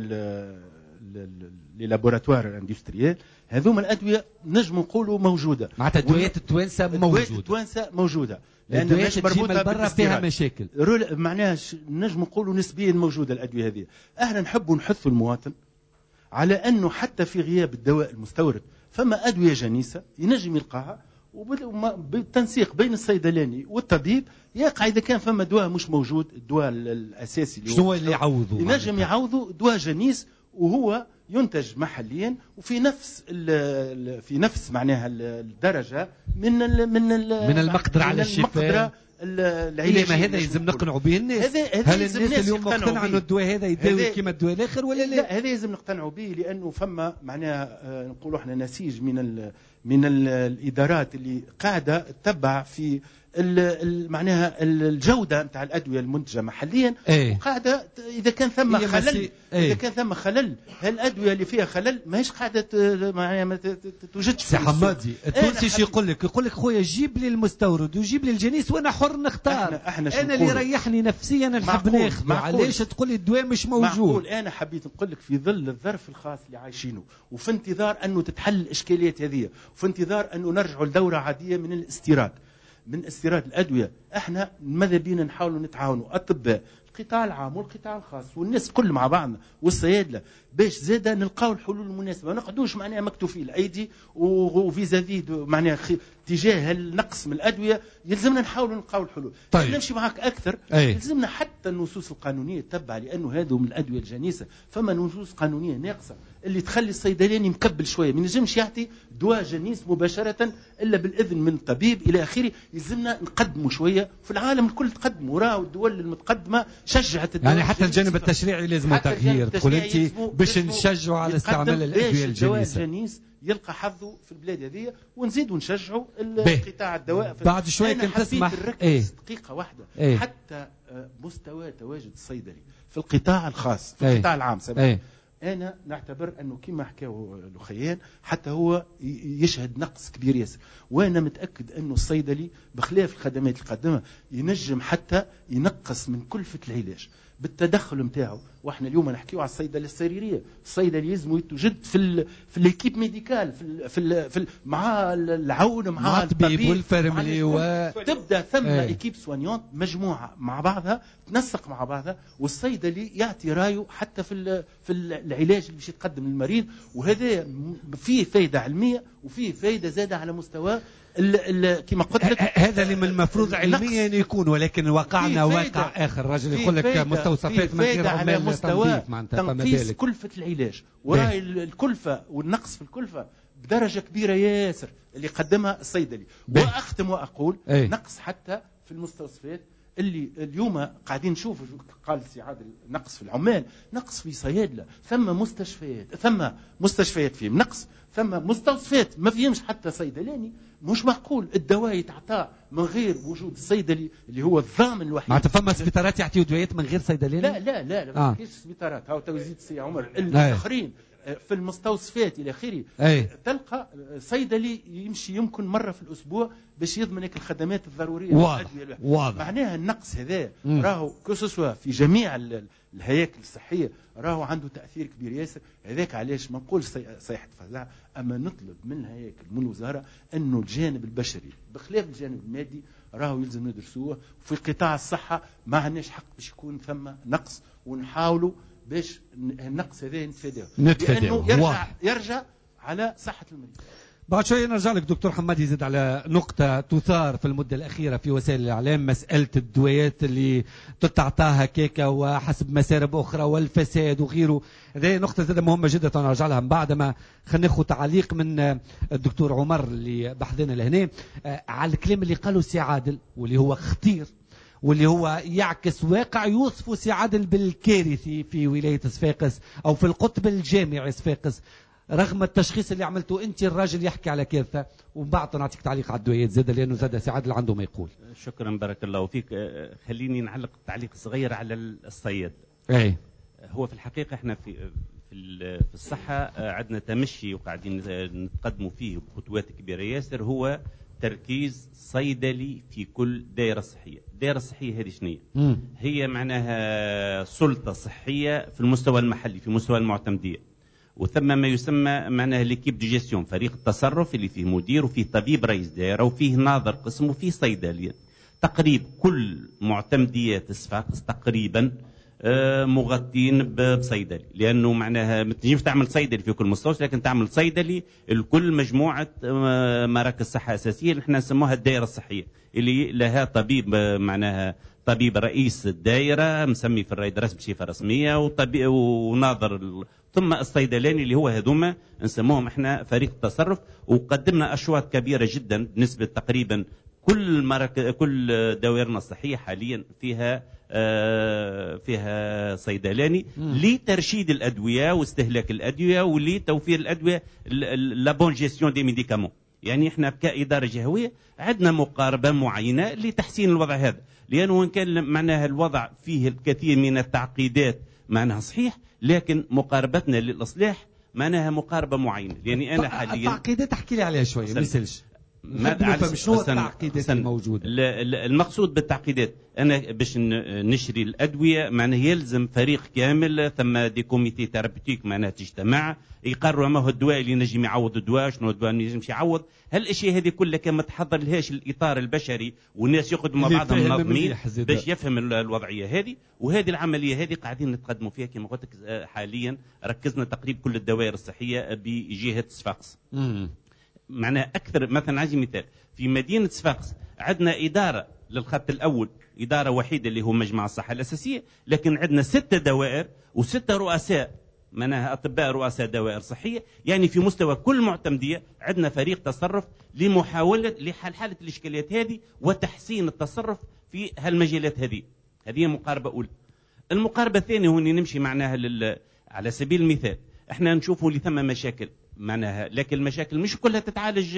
للابوراتوار الاندستريال، هذوما الأدوية نجم نقولوا موجودة. معناتها الدويات التوانسة موجودة. الدويات التوانسة موجودة. لأن مش مربوطة برا فيها مشاكل. معناها نجم نقولوا نسبيا موجودة الأدوية هذه. احنا نحبوا نحثوا المواطن على أنه حتى في غياب الدواء المستورد فما أدوية جنيسة ينجم يلقاها، وبالتنسيق بين الصيدلاني والطبيب يقع إذا كان فما دواء مش موجود الدواء الأساسي اللي شنو اللي يعوضوا ينجم يعوضوا دواء جنيس وهو ينتج محليا وفي نفس في نفس معناها الدرجة من من من المقدرة على الشفاء. إلى ما هذا يلزم نقنعوا به الناس. هل الناس اليوم مقتنعة أن الدواء هذا يداوي كما الدواء الآخر ولا لا؟ لا، هذا يلزم نقتنعوا به لأنه فما معناها نقولوا احنا نسيج من ال من ال الإدارات اللي قاعدة تتبع في معناها الجوده نتاع الادويه المنتجه محليا ايه. وقاعده اذا كان ثم خلل ايه. اذا كان ثم خلل هالادويه اللي فيها خلل ماهيش قاعده معناها ما توجدش. سي حمادي التونسي شو يقول لك؟ يقول لك خويا جيب لي المستورد وجيب لي الجنيس وانا حر نختار. احنا, احنا انا اللي يريحني نفسيا نحب ناخذه. علاش تقول لي الدواء مش موجود؟ معقول. انا حبيت نقول لك في ظل الظرف الخاص اللي عايشينه وفي انتظار انه تتحل الاشكاليات هذه وفي انتظار انه نرجعوا لدوره عاديه من الاستيراد من استيراد الادويه، احنا ماذا بينا نحاولوا نتعاونوا اطباء القطاع العام والقطاع الخاص والناس كل مع بعضنا والصيادله باش زاده نلقاو الحلول المناسبه، ما نقعدوش معناها مكتوفي الايدي وفيزافي معناها تجاه النقص من الادويه. يلزمنا نحاولوا نلقاو الحلول. طيب. نمشي معك اكثر. أي. يلزمنا حتى النصوص القانونيه تتبع، لانه هذو من الادويه الجنيسه فما نصوص قانونيه ناقصه اللي تخلي الصيدلاني مكبل شويه، ما ينجمش يعطي دواء جنيس مباشره الا بالاذن من طبيب الى اخره. يلزمنا نقدموا شويه، في العالم الكل تقدموا، راهو الدول المتقدمه شجعت الدواء يعني حتى الجانب التشريعي لازم تغيير. تقول انت باش نشجعوا على استعمال الادويه الجنيسه الجنيس يلقى حظه في البلاد هذه ونزيدوا نشجعوا القطاع الدواء. بعد شويه كنت تسمح ايه دقيقه واحده ايه؟ حتى مستوى تواجد الصيدلي في القطاع الخاص في ايه؟ القطاع العام ايه؟ انا نعتبر انه كما حكاو الاخيان حتى هو يشهد نقص كبير ياسر، وانا متاكد انه الصيدلي بخلاف الخدمات القادمه ينجم حتى ينقص من كلفه العلاج بالتدخل نتاعو. واحنا اليوم نحكيو على الصيدله السريريه، الصيدلي لازم يتوجد في ال في ليكيب ميديكال في ال في, ال في ال مع العون مع الطبيب والفرملي و تبدا ثم ايكيب سوانيون مجموعه مع بعضها تنسق مع بعضها، والصيدلي يعطي رايه حتى في في العلاج اللي باش يتقدم للمريض، وهذا فيه فائده علميه وفيه فائده زاده على مستوى كما قلت لك. هذا اللي من المفروض علميا يكون، ولكن واقعنا واقع اخر. رجل يقول لك مستوصفات من غير على مستوى تنقيص كلفه العلاج، وراي الكلفه والنقص في الكلفه بدرجه كبيره ياسر اللي قدمها الصيدلي. واختم واقول ايه؟ نقص حتى في المستوصفات اللي اليوم قاعدين نشوف. قال السي عادل نقص في العمال، نقص في صيادله، ثم مستشفيات ثم مستشفيات فيهم نقص، ثم مستوصفات ما فيهمش حتى صيدلاني. مش معقول الدواء يتعطى من غير وجود الصيدلي اللي هو الضامن الوحيد. معناتها فما سبيطارات يعطيو دوايات من غير صيدلاني؟ لا لا لا, لا ما آه. كاينش سبيطارات. هاو تو يزيد السي عمر الاخرين في المستوصفات الى اخره تلقى صيدلي يمشي يمكن مره في الاسبوع باش يضمنك الخدمات الضروريه. واضح. معناها النقص هذا راهو كوسوسوا في جميع الهياكل الصحيه راهو عنده تاثير كبير ياسر. هذاك علاش ما نقولش صيحه فزع، اما نطلب من الهياكل من الوزاره انه الجانب البشري بخلاف الجانب المادي راهو يلزم ندرسوه. في قطاع الصحه ما عندناش حق باش يكون ثم نقص، ونحاولوا باش النقص هذا نتفاداه لانه يرجع يرجع على صحه المريض. بعد شويه نرجع لك دكتور حمادي يزيد على نقطه تثار في المده الاخيره في وسائل الاعلام، مساله الدويات اللي تتعطاها كيكا وحسب مسارب اخرى والفساد وغيره. هذه نقطه زاده مهمه جدا نرجع لها من بعد ما خلينا ناخذ تعليق من الدكتور عمر اللي بحثنا لهنا على الكلام اللي قاله سي عادل واللي هو خطير واللي هو يعكس واقع يوصفه سي عادل بالكارثي في ولايه صفاقس او في القطب الجامعي صفاقس، رغم التشخيص اللي عملته انت. الراجل يحكي على كارثه ومن بعد نعطيك تعليق على الدويات زاده لانه زاد سي عادل عنده ما يقول. شكرا بارك الله فيك. خليني نعلق تعليق صغير على الصياد. اي هو في الحقيقه احنا في في في الصحه عندنا تمشي وقاعدين نتقدموا فيه بخطوات كبيره ياسر، هو تركيز صيدلي في كل دائره صحيه. الدائره الصحيه هذه شنو هي؟ هي معناها سلطه صحيه في المستوى المحلي في مستوى المعتمديه، وثم ما يسمى معناها ليكيب دي جيستيون، فريق التصرف اللي فيه مدير وفيه طبيب رئيس دائره وفيه ناظر قسم وفيه صيدلي. تقريب كل معتمديات صفاقس تقريبا مغطين بصيدلي، لانه معناها ما تنجمش تعمل صيدلي في كل مستوى، لكن تعمل صيدلي لكل مجموعه مراكز صحه اساسيه اللي احنا نسموها الدائره الصحيه، اللي لها طبيب معناها طبيب رئيس الدائره مسمي في الرائد الرسمي بصفه رسميه وطبيب وناظر، ثم الصيدلاني اللي هو هذوما نسموهم احنا فريق التصرف. وقدمنا اشواط كبيره جدا بنسبه تقريبا كل مركز كل دوائرنا الصحيه حاليا فيها آه فيها صيدلاني لترشيد الادويه واستهلاك الادويه ولتوفير الادويه لا بون جيستيون دي ميديكامون. يعني احنا كإدارة جهوية عندنا مقاربة معينة لتحسين الوضع هذا، لأنه وإن كان معناها الوضع فيه الكثير من التعقيدات معناها صحيح، لكن مقاربتنا للإصلاح معناها مقاربة معينة. يعني أنا حاليا التعقيدات احكي لي عليها شوية ما يسالش ما نفهم شنو التعقيدات الموجودة. المقصود بالتعقيدات أنا باش نشري الأدوية معناه يلزم فريق كامل، ثم دي كوميتي ثيرابيوتيك معناها تجتمع يقرروا ما هو الدواء اللي نجم يعوض الدواء، شنو الدواء اللي نجم يعوض. هالاشياء هذه كلها كما تحضر لهاش الاطار البشري والناس يقعدوا مع بعضهم منظمين باش يفهم الوضعيه هذه. وهذه العمليه هذه قاعدين نتقدموا فيها كما قلت لك. حاليا ركزنا تقريبا كل الدوائر الصحيه بجهه صفاقس. معناها اكثر مثلا عندي مثال في مدينه صفاقس عندنا اداره للخط الاول، اداره وحيده اللي هو مجمع الصحه الاساسيه، لكن عندنا ستة دوائر وستة رؤساء معناها اطباء رؤساء دوائر صحيه. يعني في مستوى كل معتمديه عندنا فريق تصرف لمحاوله لحل حاله الاشكاليات هذه وتحسين التصرف في هالمجالات هذه. هذه مقاربه اولى. المقاربه الثانيه هو نمشي معناها لل... على سبيل المثال احنا نشوفوا اللي ثم مشاكل معناها، لكن المشاكل مش كلها تتعالج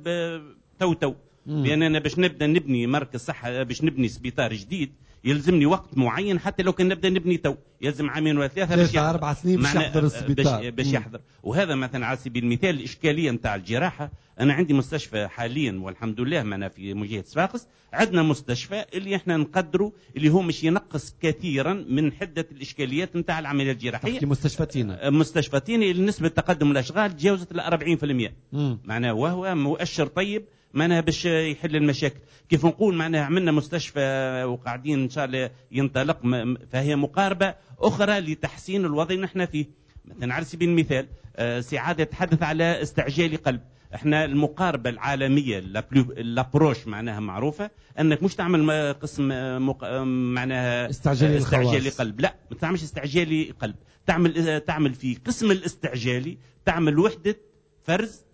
تو تو. لان انا باش نبدا نبني مركز صحه، باش نبني سبيطار جديد يلزمني وقت معين، حتى لو كان نبدا نبني تو يلزم عامين ولا ثلاثه باش اربع سنين باش يحضر السبيطار باش يحضر. وهذا مثلا على سبيل المثال الاشكاليه نتاع الجراحه. انا عندي مستشفى حاليا والحمد لله معنا في مجية صفاقس، عندنا مستشفى اللي احنا نقدره اللي هو مش ينقص كثيرا من حده الاشكاليات نتاع العمليه الجراحيه. في مستشفتين مستشفتين اللي نسبه تقدم الاشغال تجاوزت ال أربعين بالمئة معناه، وهو مؤشر طيب معناها باش يحل المشاكل. كيف نقول معناها عملنا مستشفى وقاعدين ان شاء الله ينطلق، فهي مقاربه اخرى لتحسين الوضع اللي نحن فيه. مثلا على سبيل المثال سعاده تحدث على استعجال قلب. احنا المقاربه العالميه لابروش معناها معروفه انك مش تعمل قسم مق... معناها استعجالي استعجالي قلب، لا ما تعملش استعجالي قلب، تعمل تعمل في قسم الاستعجالي تعمل وحده فرز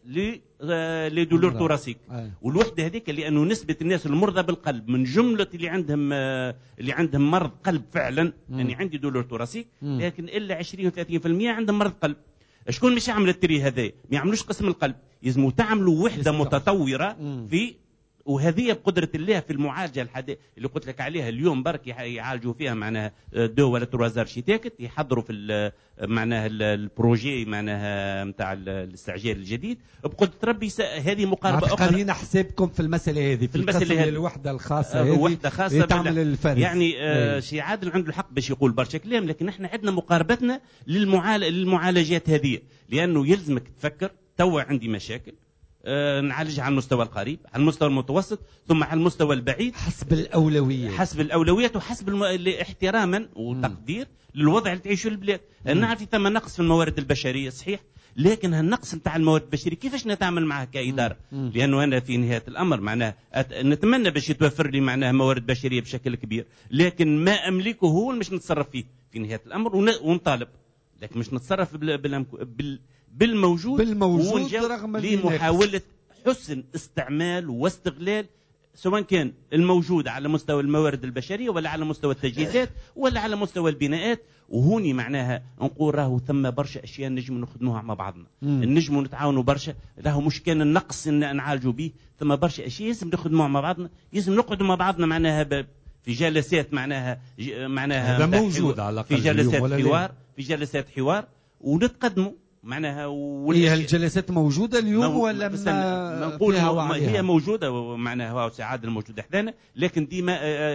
لدولور توراسيك. والوحده هذيك لانه نسبه الناس المرضى بالقلب من جمله اللي عندهم اللي عندهم مرض قلب فعلا، يعني عندي دولور توراسيك لكن الا عشرين وثلاثين بالمئة عندهم مرض قلب. شكون مش يعمل التري هذا؟ ما يعملوش قسم القلب، يلزموا تعملوا وحده متطوره في، وهذه بقدرة الله في المعالجة الحديثة اللي قلت لك عليها اليوم برك يعالجوا فيها معناها دو ولا تروازار شيتاكت، يحضروا في معناها البروجي معناها نتاع الاستعجال الجديد بقدرة ربي. هذه مقاربة أخرى. قارين حسابكم في المسألة هذه في المسألة هذه الوحدة الخاصة هذه وحدة خاصة تعمل الفرز. يعني آه شي عادل عنده الحق باش يقول برشا كلام، لكن احنا عندنا مقاربتنا للمعال... للمعالجات هذه، لأنه يلزمك تفكر توا عندي مشاكل أه نعالجها على المستوى القريب، على المستوى المتوسط، ثم على المستوى البعيد حسب الأولوية حسب الأولويات وحسب الم... احتراما وتقدير للوضع اللي تعيشه البلاد. نعرف ثم نقص في الموارد البشرية صحيح، لكن هالنقص نتاع الموارد البشرية كيفاش نتعامل معه كإدارة؟ مم. لأنه أنا في نهاية الأمر معناه أت... نتمنى باش يتوفر لي معناه موارد بشرية بشكل كبير، لكن ما أملكه هو مش نتصرف فيه في نهاية الأمر ون... ونطالب، لكن مش نتصرف بال... بال... بال... بالموجود بالموجود رغم لمحاولة حسن استعمال واستغلال سواء كان الموجود على مستوى الموارد البشرية ولا على مستوى التجهيزات ولا على مستوى البناءات. وهوني معناها نقول راهو ثم برشا أشياء نجم نخدموها مع بعضنا، نجم نتعاونوا برشا، راهو مش كان النقص إن نعالجوا به، ثم برشا أشياء لازم نخدموها مع بعضنا، لازم نقعدوا مع بعضنا معناها ب... في جلسات معناها معناها هذا موجود على في جلسات حوار في جلسات حوار ونتقدموا معناها. هي الجلسات موجودة اليوم ولا نقول هي موجودة معناها سعادة الموجودة حدانا، لكن ديما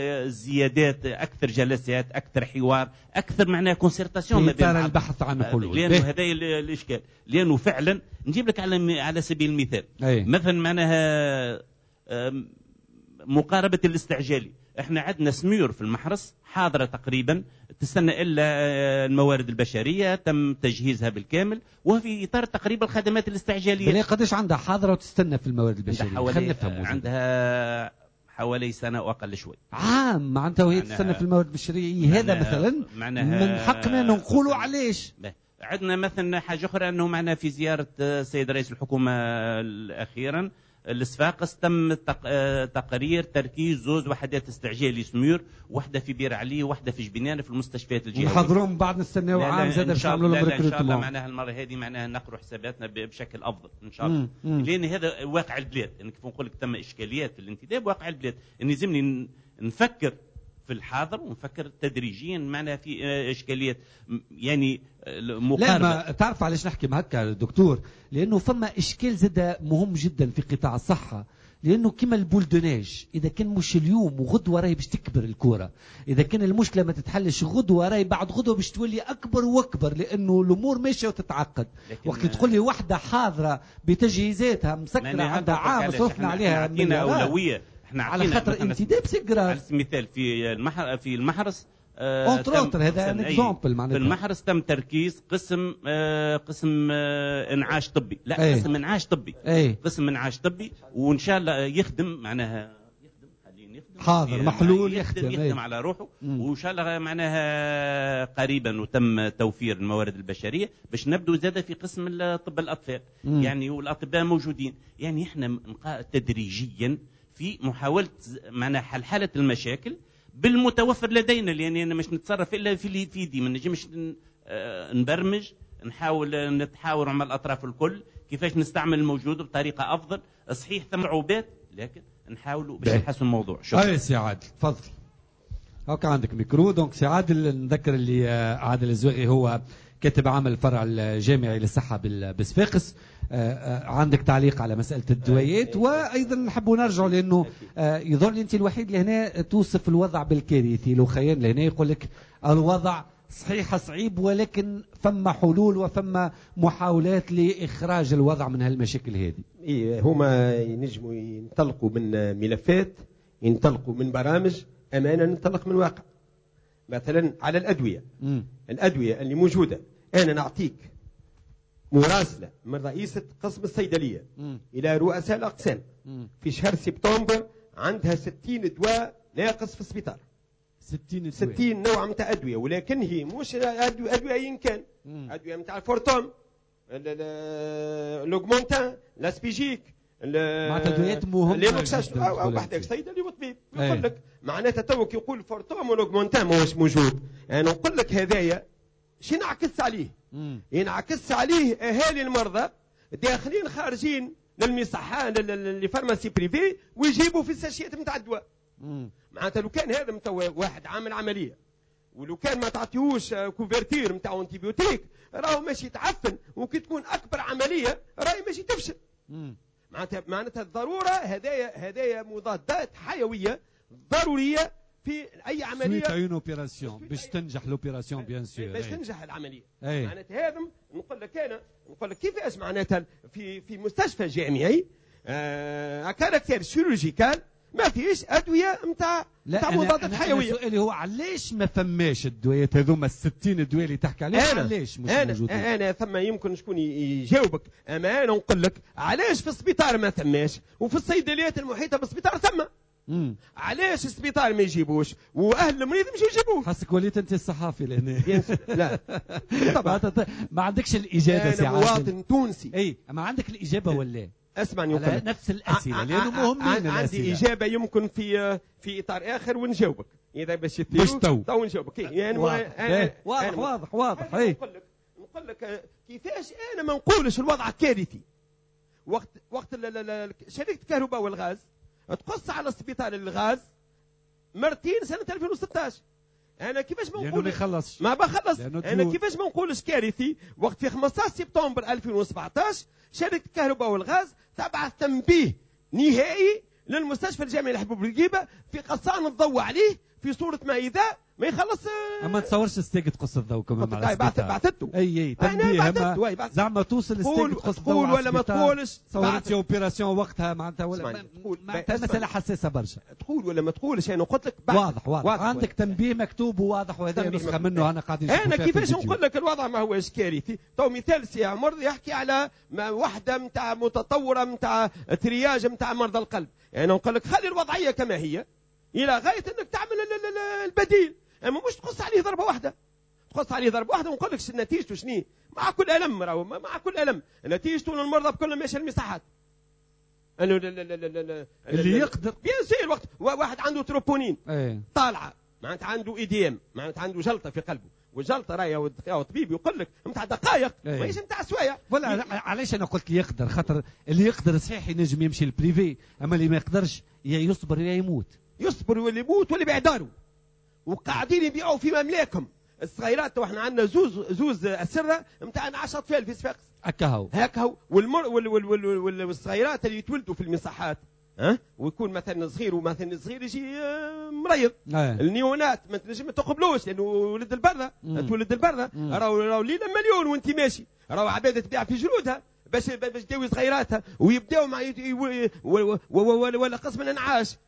زيادات أكثر جلسات أكثر حوار أكثر معناها كونسيرتاسيون ما بين البحث عن حلول. لأنه هذا الإشكال، لأنه فعلا نجيب لك على على سبيل المثال أي. مثلا معناها مقاربة الاستعجالي. احنا عندنا سميور في المحرس حاضرة تقريبا تستنى إلا الموارد البشرية تم تجهيزها بالكامل، وفي إطار تقريبا الخدمات الاستعجالية. بلي قدش عندها حاضرة وتستنى في الموارد البشرية؟ خلينا نفهم. عندها حوالي سنة وأقل شوي عام معناتها وهي تستنى في الموارد البشرية. هذا مثلا من حقنا نقولوا علاش. عندنا مثلا حاجة أخرى أنه معنا في زيارة السيد رئيس الحكومة أخيرا الصفاقس تم تقرير تركيز زوز وحدات استعجالي سمير، وحده في بير علي وحده في جبينان في المستشفيات الجهويه. نحضرهم بعد نستناو عام زاد باش نعملوا لهم ريكروتمون. ان شاء الله معناها المره هذه معناها نقروا حساباتنا بشكل افضل ان شاء الله، لان هذا واقع البلاد. يعني كيف نقول لك تم اشكاليات في الانتداب واقع البلاد، ان لازمني نفكر في الحاضر ونفكر تدريجيا معنا في اشكاليات يعني مقاربه. لا ما تعرف علاش نحكي هكا دكتور؟ لانه فما اشكال زاد مهم جدا في قطاع الصحه، لانه كما البولدوناج اذا كان مش اليوم وغدوه راهي باش تكبر الكوره، اذا كان المشكله ما تتحلش غدوه راهي بعد غدوه باش تولي اكبر واكبر، لانه الامور ماشيه وتتعقد. وقت تقول لي وحده حاضره بتجهيزاتها مسكره عندها عام صرفنا عليها عطينا اولويه، احنا على خاطر انتداب سكرة. على سبيل المثال في المحر في المحرس آه هذا اكزامبل معناتها في المحرس تم تركيز قسم آه قسم آه انعاش طبي، لا أي. قسم انعاش طبي أي. قسم انعاش طبي، وان شاء الله يخدم معناها يخدم خليه يخدم حاضر محلول يخدم, يخدم, يخدم على روحه، وان شاء الله معناها قريبا وتم توفير الموارد البشريه باش نبدو زاده في قسم طب الاطفال. مم. يعني والاطباء موجودين، يعني احنا تدريجيا في محاولة معنا حل حالة المشاكل بالمتوفر لدينا، لأن أنا مش نتصرف إلا في اللي في يدي، ما نجمش نبرمج، نحاول نتحاور مع الأطراف الكل كيفاش نستعمل الموجود بطريقة أفضل. صحيح ثم صعوبات لكن نحاولوا باش نحسن الموضوع. شكرا. أي سي عادل تفضل. هاكا عندك ميكرو. دونك سي عادل نذكر اللي عادل الزواغي هو كاتب عام الفرع الجامعي للصحة بالصفاقس. عندك تعليق على مسألة الدويات؟ وأيضا نحبوا نرجع لأنه يظهر لي أنت الوحيد اللي هنا توصف الوضع بالكارثي. لو خيان لهنا يقول لك الوضع صحيح صعيب ولكن فما حلول وفما محاولات لإخراج الوضع من هالمشاكل هذه. إيه هما ينجموا ينطلقوا من ملفات، ينطلقوا من برامج، أمانة ننطلق من واقع. مثلا على الأدوية. م. الأدوية اللي موجودة أنا نعطيك مراسلة من رئيسة قسم الصيدلية م. إلى رؤساء الأقسام م. في شهر سبتمبر عندها ستين دواء ناقص في السبيطار. ستين, ستين نوع متاع أدوية، ولكن هي مش أدوية, أدوية أين كان م. أدوية متاع الفورتوم، لوغمونتان، لاسبيجيك، معناتها ادويات مهمه او بحثك صيدلي وطبيب يقول لك معناتها توك يقول فورتوم ولوغمونتان ماهوش موجود. انا يعني نقول لك هذايا شنو نعكس عليه؟ ينعكس عليه اهالي المرضى داخلين خارجين للمصحات للفارماسي بريفي ويجيبوا في الساشيات نتاع الدواء. معناتها لو كان هذا نتاع واحد عامل عمليه ولو كان ما تعطيهوش كوفرتير نتاع انتيبيوتيك راهو ماشي يتعفن، وكي تكون اكبر عمليه راهي ماشي تفشل. معناتها معناتها الضروره هدايا هدايا مضادات حيويه ضروريه في اي عمليه. سويت اون اوبيراسيون باش تنجح لوبيراسيون بيان سور، باش تنجح العمليه. أي. معناتها هذا نقول لك انا نقول لك كيفاش معناتها في في مستشفى جامعي آه كاركتير سيرولوجيكال ما فيش ادويه نتاع نتاع مضادات حيويه. سؤالي هو علاش ما فماش الدويات هذوما الستين دواء اللي تحكي عليهم؟ علاش مش أنا موجودين؟ انا ثم يمكن شكون يجاوبك، اما انا نقول لك علاش في السبيطار ما ثماش وفي الصيدليات المحيطه بالسبيطار ثم. مم. علاش السبيطار ما يجيبوش واهل المريض مش يجيبوه؟ حسك وليت انت الصحافي لهنا. لا طبعا ما عندكش الاجابه سي عادل. انا مواطن تونسي. اي ما عندك الاجابه ولا؟ اسمعني وقلك نفس الاسئله لانه مهمين. عندي اجابه يمكن في في اطار اخر ونجاوبك اذا باش باش تو تو نجاوبك. يعني واضح واضح واضح, واضح. اي نقول لك نقول لك كيفاش انا ما نقولش الوضع كارثي وقت وقت شركه الكهرباء والغاز تقص على السبيطار الغاز مرتين سنه ألفين وستة عشر. انا كيفاش ما نقول يخلص ما بخلص انا كيفاش ما نقولش كارثي وقت في خمسة عشر سبتمبر ألفين وسبعة عشر شركه الكهرباء والغاز تبعث تنبيه نهائي للمستشفى الجامعي لحبوب بورقيبه في قصان الضوء عليه في صوره ما اذا ما يخلص. اما تصورش استيق تقص الضوء كمان على السبيطار. بعثته اي اي تنبيه زعما توصل استيق تقص الضوء تقول ولا ما تقولش. صورتي اوبيراسيون وقتها معناتها ولا معناتها مساله حساسه برشا. تقول ولا ما تقولش انا قلت لك واضح واضح, واضح عندك تنبيه مكتوب وواضح وهذا نسخه منه انا قاعد نشوف. انا كيفاش نقول لك الوضع ما هوش كارثي. تو مثال سي عمر يحكي على وحده نتاع متطوره نتاع ترياج نتاع مرضى القلب. انا نقول لك خلي الوضعيه كما هي الى غايه انك تعمل البديل، اما مش تقص عليه ضربه واحده. تقص عليه ضربه واحده ونقول لك نتيجته شنو مع كل الم راهو مع كل الم نتيجته المرضى بكل ماشي المصحات. انه لا لا لا لا اللي يقدر بيان سير وقت واحد عنده تروبونين ايه. طالعه معناتها عنده اي دي ام معناتها عنده جلطه في قلبه والجلطه راهي الطبيب يقول لك نتاع دقائق ايه. ماهيش نتاع سوايع. ولا علاش انا قلت لي يقدر خاطر اللي يقدر صحيح ينجم يمشي البريفي اما اللي ما يقدرش يا يصبر يا يموت يصبر واللي يموت واللي بيع داره وقاعدين يبيعوا في مملاكهم الصغيرات. واحنا عندنا زوز زوز اسره نتاع عشرة أطفال في صفاقس هكاهو هكاهو والمر وال وال وال وال والصغيرات اللي يتولدوا في المصحات ها ويكون مثلا صغير ومثلا صغير يجي مريض آه. النيونات ما تنجم ما تقبلوش لانه ولد البرة تولد البرة راهو راهو ليله مليون وانت ماشي راهو عباده تبيع في جلودها باش باش تداوي صغيراتها ويبداو مع ولا قسم الانعاش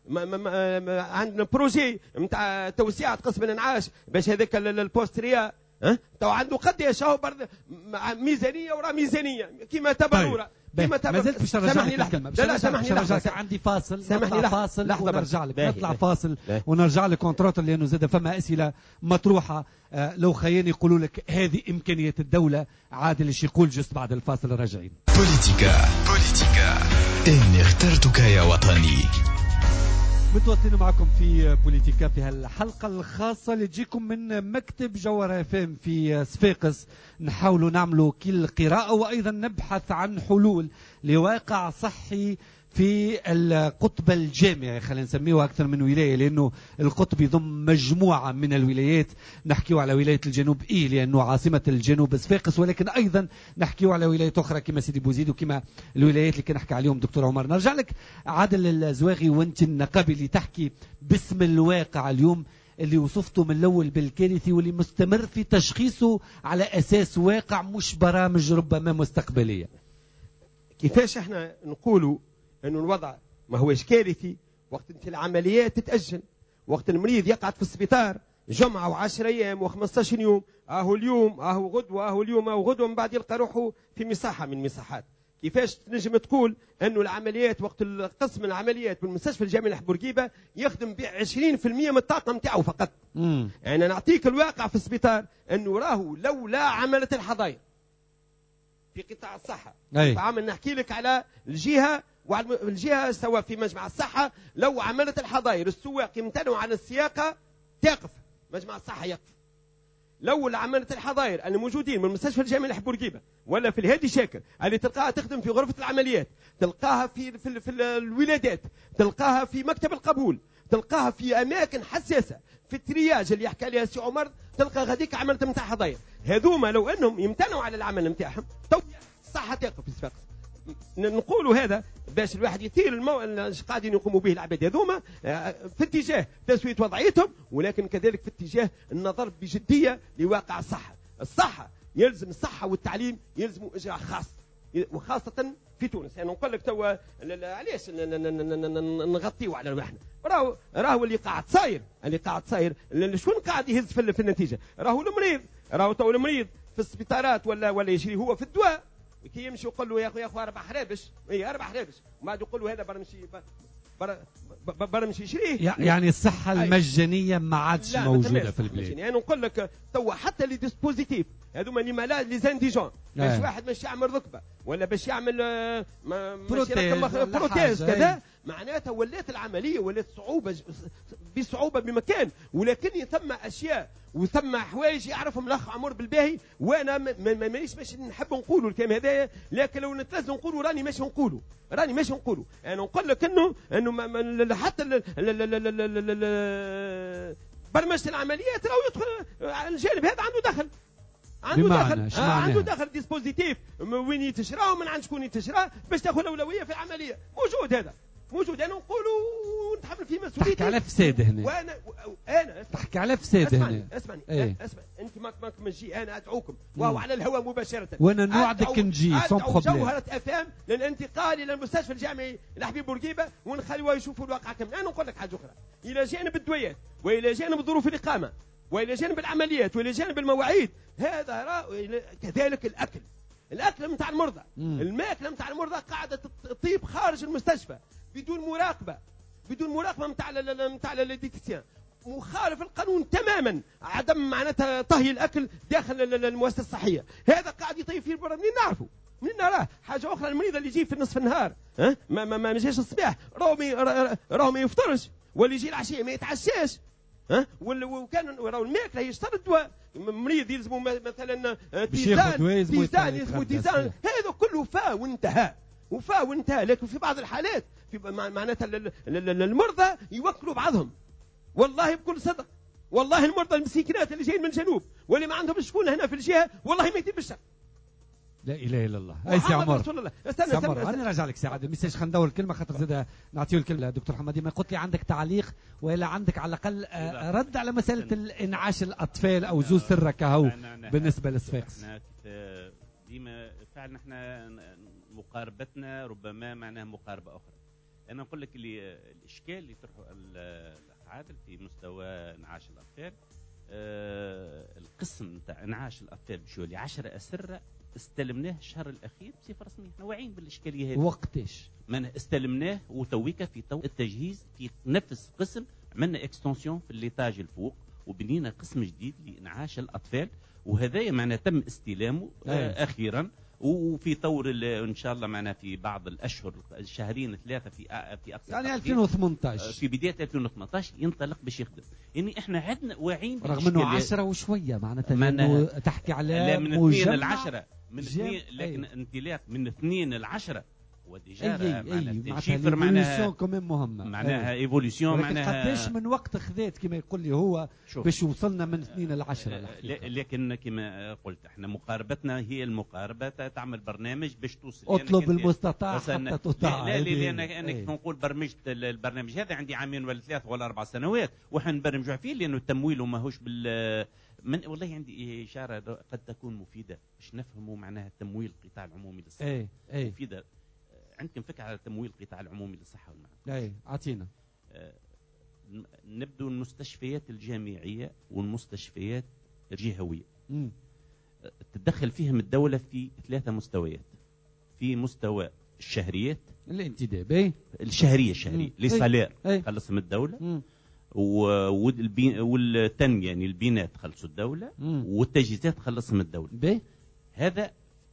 عندنا بروجي نتاع توسيع قسم الانعاش باش هذاك البوستريا ها تو عنده قداش هو برد ميزانيه ورا ميزانيه كيما تبرورة كيما تبرورة. ما زلت باش نرجع لك الكلمه. لا لا سامحني لحظه عندي فاصل سامحني نطلع فاصل لحظة ونرجع لك باهي نطلع باهي فاصل باهي ونرجع لك كونترات لانه زاد فما اسئله مطروحه. آه لو خياني يقولوا لك هذه امكانيه الدوله عادل ايش يقول جست بعد الفاصل راجعين. بوليتيكا بوليتيكا إني اخترتك يا وطني. متواصلين معكم في بوليتيكا في هالحلقة الخاصة اللي تجيكم من مكتب جوهرة اف ام في صفاقس. نحاولوا نعملوا كل قراءة وأيضا نبحث عن حلول لواقع صحي في القطب الجامعي خلينا نسميه أكثر من ولاية لأنه القطب يضم مجموعة من الولايات. نحكيه على ولاية الجنوب إيه لأنه عاصمة الجنوب صفاقس ولكن أيضا نحكيه على ولايات أخرى كما سيدي بوزيد وكما الولايات اللي كان نحكي عليهم دكتور عمر. نرجع لك عادل الزواغي وانت النقابي اللي تحكي باسم الواقع اليوم اللي وصفته من الأول بالكارثي واللي مستمر في تشخيصه على أساس واقع مش برامج ربما مستقبلية. كيفاش احنا نقولوا انه الوضع ما هوش كارثي وقت انت العمليات تتأجل وقت المريض يقعد في السبيطار جمعة وعشر ايام وخمسة يوم اهو اليوم اهو غدوة اهو اليوم اهو غدوة من بعد يلقى روحه في مساحة من مساحات. كيفاش تنجم تقول انه العمليات وقت قسم العمليات بالمستشفى الجامعي لحبورقيبة يخدم ب عشرين بالمئة من الطاقم نتاعو فقط. مم. يعني نعطيك الواقع في السبيطار انه راهو لولا عملت الحضاير في قطاع الصحة عامل نحكي لك على الجهة وعلى الجهة سواء في مجمع الصحة لو عملت الحضاير السواق يمتنعوا عن السياقة تقف مجمع الصحة يقف. لو عملت الحضاير الموجودين من المستشفى الجامعي لحبورقيبة ولا في الهادي شاكر اللي تلقاها تخدم في غرفة العمليات تلقاها في في, في الولادات تلقاها في مكتب القبول تلقاها في أماكن حساسة في الترياج اللي يحكي عليها سي عمر تلقى غاديك عملت نتاع حضاير هذوما لو انهم يمتنعوا على العمل نتاعهم تو الصحة تقف في صفاقس. نقولوا هذا باش الواحد يثير المو... اللي قاعدين يقوموا به العباد هذوما في اتجاه تسوية وضعيتهم ولكن كذلك في اتجاه النظر بجدية لواقع الصحة. الصحة يلزم الصحة والتعليم يلزموا إجراء خاص وخاصة في تونس. يعني نقول لك توا علاش نغطيوا على روحنا راهو راهو اللي قاعد صاير اللي قاعد صاير شكون قاعد يهز في, في النتيجة راهو المريض راهو تو المريض في السبيطارات ولا ولا يشري هو في الدواء كي يمشي يقول له يا اخو يا اخو اربع حرابش اي اربع حرابش وما عاد يقول له هذا برمشي برمشي يشريه. يعني الصحه المجانيه ما عادش موجوده في البلاد. يعني نقول لك تو حتى لي ديسبوزيتيف هذوما اللي مالاد لي زانديجون باش واحد باش يعمل ركبه ولا باش يعمل بروتيز كذا معناتها ولات العمليه ولات صعوبه بصعوبه بمكان ولكن ثم اشياء وثم حوايج يعرفهم الاخ عمر بالباهي وانا مانيش باش نحب نقولوا الكلام هذايا لكن لو نتلزم نقولوا راني ماشي نقولوا راني ماشي نقولوا انا يعني نقول لك انه انه حتى برمجه العمليات راهو يدخل الجانب هذا عنده دخل عنده دخل آه عنده دخل ديسبوزيتيف وين يتشرى ومن عند شكون يتشرى باش تاخذ الاولويه في العمليه موجود هذا موجود. انا نقولوا ونتحمل فيه مسؤوليتي. تحكي على فساد هنا وانا انا تحكي على فساد هنا اسمعني ايه؟ اسمع انت ما ماك نجي انا ادعوكم وهو على الهواء مباشره وانا نوعدك نجي سون بروبليم جوهرة افهام للانتقال الى المستشفى الجامعي لحبيب بورقيبه ونخليوها يشوفوا الواقع كامل. انا نقول لك حاجه اخرى الى جانب الدويات والى جانب ظروف الاقامه والى جانب العمليات والى جانب المواعيد هذا كذلك الاكل الاكل نتاع المرضى الماكله نتاع المرضى قاعده تطيب خارج المستشفى بدون مراقبه بدون مراقبه نتاع نتاع الديتيسيان مخالف القانون تماما. عدم معناتها طهي الاكل داخل المؤسسه الصحيه هذا قاعد يطيب فيه برا منين نعرفه من نراه حاجه اخرى. المريض اللي يجي في نصف النهار ها ما ما ما جاش الصباح راهو راهو ما يفطرش، واللي يجي العشيه ما يتعشاش ها، وكان راهو الماكله يشترط دواء. مريض يلزموا مثلا تيزان تيزان يلزموا تيزان، هذا كله فا وانتهى وفا وانتهى. لكن في بعض الحالات في معناتها المرضى يوكلوا بعضهم، والله بكل صدق، والله المرضى المسكينات اللي جايين من الجنوب واللي ما عندهم شكون هنا في الجهه والله ميتين بالشر. لا اله الا الله. اي سي عمر رسول الله. استنى استنى انا راجع لك سي عادل، مش خلينا ندور الكلمه خاطر زاد نعطيه الكلمه. دكتور حمادي ما قلت لي عندك تعليق ولا عندك على الاقل رد على مساله الانعاش الاطفال او زوز سرك هو بالنسبه للصفاقس؟ ديما فعلا احنا مقاربتنا ربما معناها مقاربه اخرى. انا نقول لك اللي الاشكال اللي يطرحه الاخ عادل في مستوى انعاش الاطفال، آه القسم نتاع انعاش الاطفال بشولي عشرة اسره استلمناه الشهر الاخير بصفه رسميه. احنا واعيين بالاشكاليه هذه. وقتاش؟ من استلمناه وتويكا في تو التجهيز في نفس قسم، عملنا اكستنسيون في الليتاج الفوق وبنينا قسم جديد لانعاش الاطفال، وهذا معناه تم استلامه آه اخيرا، وفي طور ان شاء الله معنا في بعض الاشهر الشهرين ثلاثه في في اقصى يعني ألفين وثمانية عشر في بدايه ألفين وثمانية عشر ينطلق باش يخدم. يعني احنا عندنا واعيين رغم انه عشرة وشويه معناتها تحكي على من اثنين العشرة من اثنين، لكن انطلاق من اثنين العشرة وديجا معناها شيفر معناها كمان مهمه معناها ايفوليسيون معناها قداش من وقت خذات كما يقول لي هو باش وصلنا من اثنين لعشرة. لكن كما قلت احنا مقاربتنا هي المقاربه، تعمل برنامج باش توصل اطلب المستطاع حتى تطاع. لا لا انا انا كيف نقول برمجت البرنامج هذا عندي عامين ولا ثلاث ولا اربع سنوات وحنا نبرمجوا فيه لانه التمويل ماهوش بال من والله عندي اشاره قد تكون مفيده باش نفهموا معناها التمويل القطاع العمومي للصحه. اي اي مفيده. عندكم فكره على تمويل القطاع العمومي للصحه والمعلومات؟ اي اعطينا. آه نبدو المستشفيات الجامعيه والمستشفيات الجهويه امم آه تتدخل فيهم الدوله في ثلاثه مستويات. في مستوى الشهريات الانتداب الشهريه الشهريه لي سالير خلصهم الدوله، مم. والتنميه يعني البناء تخلصوا الدوله، مم. والتجهيزات تخلصهم الدوله. بي. هذا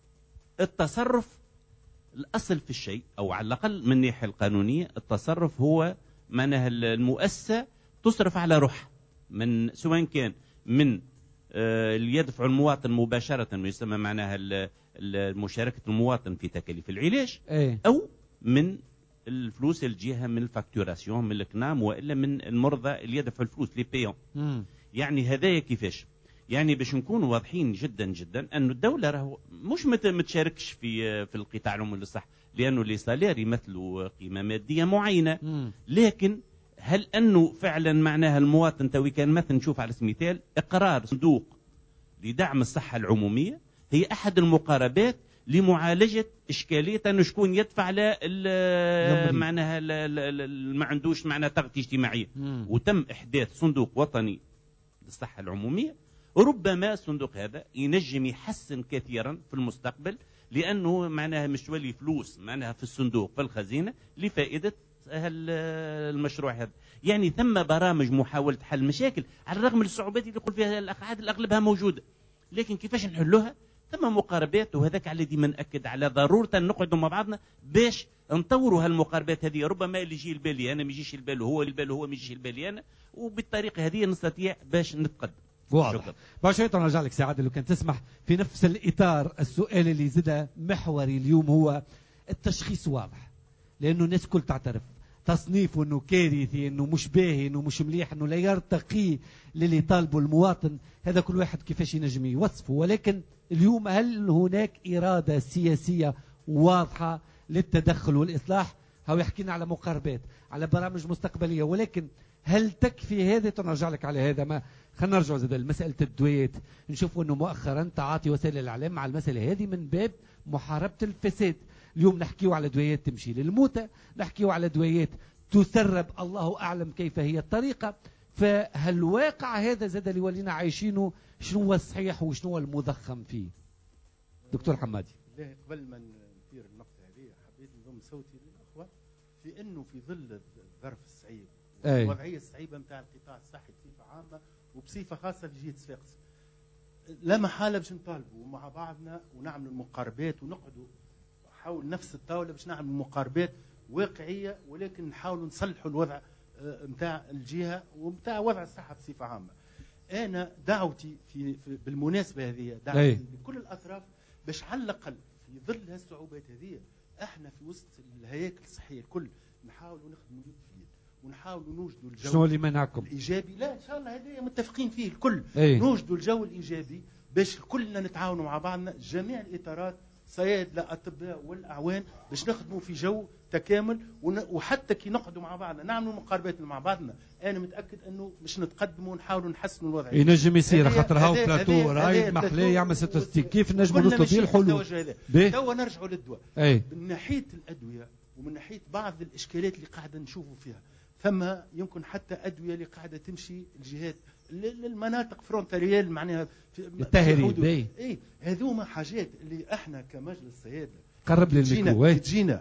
التصرف الأصل في الشيء، أو على الأقل من الناحية القانونية التصرف هو معناها المؤسسة تصرف على روحها، من سواء كان من آه اللي يدفع المواطن مباشرة ويسمى معناها مشاركة المواطن في تكاليف العلاج، أي. أو من الفلوس اللي تجيها من الفاكتوراسيون من الكنام، وإلا من المرضى اللي يدفعوا الفلوس لي بيون. يعني هذايا كيفاش؟ يعني باش نكونوا واضحين جدا جدا أن الدولة راهو مش متشاركش في في القطاع العمومي للصحة، لأنه لي سالير يمثلوا قيمة مادية معينة. مم. لكن هل أنه فعلا معناها المواطن توي كان مثلا نشوف على سبيل المثال إقرار صندوق لدعم الصحة العمومية هي أحد المقاربات لمعالجة إشكالية أنه شكون يدفع على معناها ما عندوش معناها تغطية اجتماعية. مم. وتم إحداث صندوق وطني للصحة العمومية، ربما الصندوق هذا ينجم يحسن كثيرا في المستقبل، لأنه معناها مش تولي فلوس معناها في الصندوق في الخزينة لفائدة المشروع هذا. يعني ثم برامج محاولة حل مشاكل على الرغم من الصعوبات اللي يقول فيها الأخ عادل أغلبها موجودة، لكن كيفاش نحلوها؟ ثم مقاربات، وهذاك على ديما نأكد على ضرورة نقعدوا مع بعضنا باش نطوروا هالمقاربات هذه. ربما اللي يجي البالي أنا ما يجيش البال هو البال هو ما يجيش البالي أنا، وبالطريقة هذه نستطيع باش نتقدم. واضح. باشا نرجع لك سعادة لو كان تسمح في نفس الإطار. السؤال اللي زاد محوري اليوم هو التشخيص واضح، لأنه الناس كل تعترف تصنيفه أنه كارثي، أنه مش باهي، أنه مش مليح، أنه لا يرتقي للي طالبه المواطن. هذا كل واحد كيفاش ينجم يوصفه، ولكن اليوم هل هناك إرادة سياسية واضحة للتدخل والإصلاح؟ هو يحكينا على مقاربات، على برامج مستقبلية، ولكن هل تكفي هذا؟ تنرجع لك على هذا. ما خلينا نرجع زاد لمسألة الدويات. نشوفوا أنه مؤخرا تعاطي وسائل الإعلام على المسألة هذه من باب محاربة الفساد. اليوم نحكيو على دويات تمشي للموتى، نحكيو على دويات تسرب الله أعلم كيف هي الطريقة. فهالواقع هذا زاد اللي ولينا عايشينه شنو هو الصحيح وشنو هو المضخم فيه؟ دكتور حمادي. لا، قبل ما نثير النقطة هذه حبيت نضم صوتي للأخوة في أنه في ظل الظرف الصعيب والوضعية الصعيبة متاع القطاع الصحي بصفة عامة وبصفة خاصة لجهة صفاقس، لا محالة باش نطالبوا مع بعضنا ونعملوا المقاربات ونقعدوا حول نفس الطاولة باش نعملوا مقاربات واقعية، ولكن نحاولوا نصلحوا الوضع متاع الجهة ومتاع وضع الصحة بصفة عامة. أنا دعوتي في, في بالمناسبة هذه دعوتي أي. لكل الأطراف باش على الأقل في ظل هالصعوبات هذه احنا في وسط الهياكل الصحية الكل نحاولوا نخدموا يد في يد ونحاولوا نوجدوا الجو شنو اللي منعكم الإيجابي. لا إن شاء الله هذا متفقين فيه الكل أي. نوجدوا الجو الإيجابي باش كلنا نتعاونوا مع بعضنا جميع الإطارات صيادلة أطباء والأعوان باش نخدموا في جو تكامل، وحتى كي نقعدوا مع بعضنا نعملوا مقاربات مع بعضنا أنا متأكد أنه مش نتقدموا ونحاولوا نحسنوا الوضع. ينجم يصير خاطر هاو بلاتو رايد محلاه يعمل ستة وستين كيف نجموا نطلب فيه الحلول. توا نرجعوا للدواء من ناحية الأدوية ومن ناحية بعض الإشكالات اللي قاعدة نشوفوا فيها، ثم يمكن حتى أدوية اللي قاعدة تمشي الجهات للمناطق فرونتاليال معناها التهريب. اي هذوما حاجات اللي احنا كمجلس صيادله قرب لي الميكرو تجينا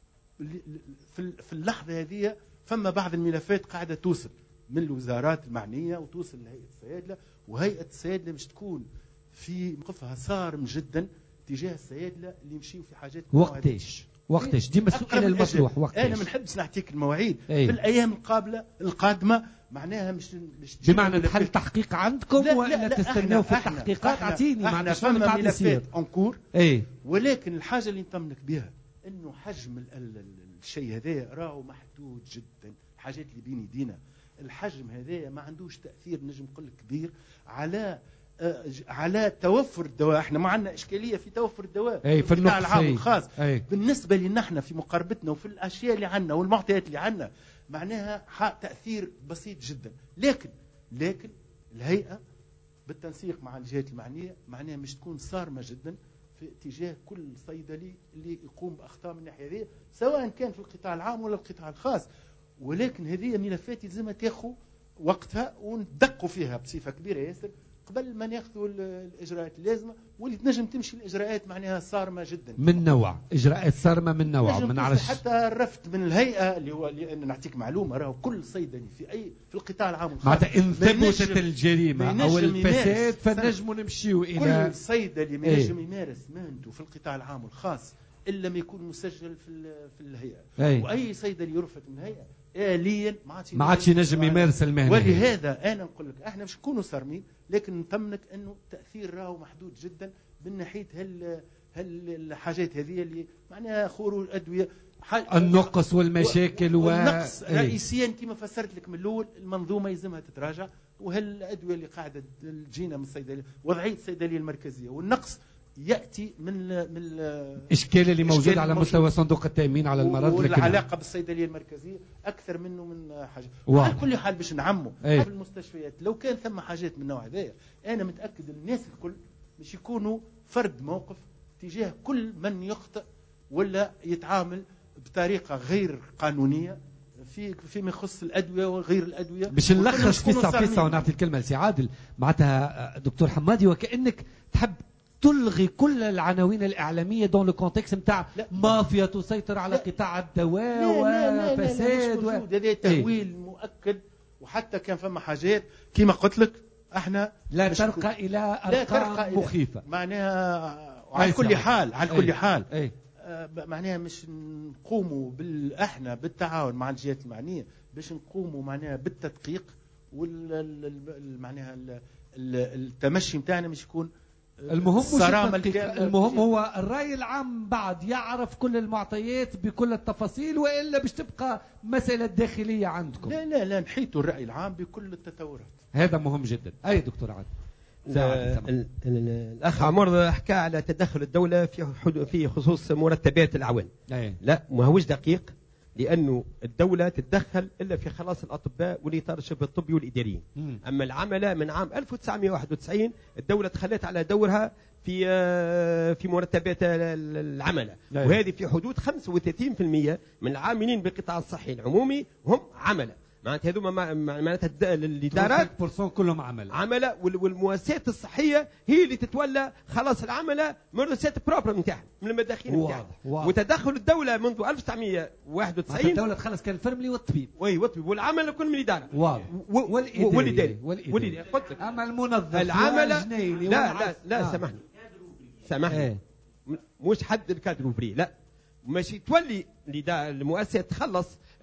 في في اللحظه هذه. فما بعض الملفات قاعده توصل من الوزارات المعنيه وتوصل لهيئه الصيادله، وهيئه الصيادله مش تكون في موقفها صارم جدا تجاه الصيادله اللي يمشيوا في حاجات. وقتاش وقتاش ديما السؤال المطروح وقتاش. انا ما نحبش نعطيك المواعيد أي. في الايام القابله القادمه معناها مش, مش بمعنى تحل تحقيق عندكم لا ولا تستناو في التحقيقات؟ اعطيني معنى شنو اللي قاعد يصير انكور. اي ولكن الحاجه اللي نطمنك بها انه حجم الشيء هذا راهو محدود جدا. الحاجات اللي بين يدينا الحجم هذا ما عندوش تاثير نجم نقول لك كبير على آه على توفر الدواء. احنا ما عندنا اشكاليه في توفر الدواء أي في القطاع العام الخاص. أي. بالنسبه لنا احنا في مقاربتنا وفي الاشياء اللي عندنا والمعطيات اللي عندنا معناها تاثير بسيط جدا. لكن لكن الهيئه بالتنسيق مع الجهات المعنيه معناها مش تكون صارمه جدا في اتجاه كل صيدلي اللي يقوم باخطاء من الناحيه هذه سواء كان في القطاع العام ولا القطاع الخاص. ولكن هذه ملفات لازم تاخذ وقتها وندقوا فيها بصفه كبيره ياسر قبل ما ناخذوا الاجراءات اللازمه واللي تنجم تمشي الاجراءات معناها صارمه جدا. من نوع اجراءات صارمه من نوع ما نعرفش حتى الرفض من الهيئه اللي هو لان نعطيك معلومه راهو كل صيدلي في اي في القطاع العام معناتها ان ثبتت الجريمه او الفساد فنجموا نمشيو الى كل صيدلي ما ينجم يمارس مهنته في القطاع العام الخاص الا ما يكون مسجل في في الهيئه. أي. واي صيدلي يرفض من الهيئه آليا ما عادش ينجم يمارس المهنه. ولهذا انا نقول لك احنا مش نكونوا صارمين لكن نطمنك انه التاثير راهو محدود جدا من ناحيه هال هالحاجات هذه اللي معناها خروج ادويه النقص والمشاكل و... والنقص و... رئيسيا كما فسرت لك من الاول المنظومه يلزمها تتراجع وهالادويه اللي قاعده تجينا من الصيدليه وضعيه الصيدليه المركزيه والنقص ياتي من من الاشكال اللي موجود على مستوى صندوق التامين على المرض والعلاقه بالصيدليه المركزيه اكثر منه من حاجه. وعلى كل حال باش نعموا في المستشفيات لو كان ثم حاجات من النوع هذايا انا متاكد الناس الكل باش يكونوا فرد موقف تجاه كل من يخطئ ولا يتعامل بطريقه غير قانونيه في فيما يخص الادويه وغير الادويه. باش نلخص فيصا فيصا ونعطي الكلمه لسي عادل معناتها دكتور حمادي وكانك تحب تلغي كل العناوين الإعلامية دون لو كونتكست نتاع مافيا تسيطر على لا. قطاع الدواء وفساد و... هذا تهويل ايه؟ مؤكد. وحتى كان فما حاجات كما قلت لك احنا لا ترقى إلى أرقام مخيفة معناها على كل حال على كل ايه؟ حال ايه؟ آه معناها مش نقوموا بال... احنا بالتعاون مع الجهات المعنية باش نقوموا معناها بالتدقيق وال معناها التمشي نتاعنا مش يكون المهم مش المهم هو الرأي العام بعد يعرف كل المعطيات بكل التفاصيل وإلا باش تبقى مسألة داخلية عندكم. لا لا لا نحيطوا الرأي العام بكل التطورات. هذا مهم جدا. أي دكتور عادل. الأخ عمر حكى على تدخل الدولة في في خصوص مرتبات الأعوان. أي. لا ما هوش دقيق لأنه الدولة تتدخل إلا في خلاص الأطباء والإطار الشبه الطبي والإداريين. أما العملة من عام ألف وتسعمائة وواحد وتسعين الدولة تخلت على دورها في في مرتبات العملة. وهذه في حدود خمسة وثلاثين بالمئة من العاملين بالقطاع الصحي العمومي هم عملة. معناتها هذوما معناتها الادارات كلهم عمل عمله، والمؤسسات الصحيه هي اللي تتولى خلاص العمله من الرسالة بروبر نتاعها من المداخيل نتاعها. وتدخل الدوله منذ ألف وتسعمائة وواحد وتسعين الدوله تخلص كان الفرملي والطبيب وي والطبيب والعمل كل من الاداره واضح والاداري والاداري قلت لك اما المنظف العمله لا لا لا آه. سامحني سامحني ايه. مش حد الكادروفري لا ماشي تولي المؤسسه تخلص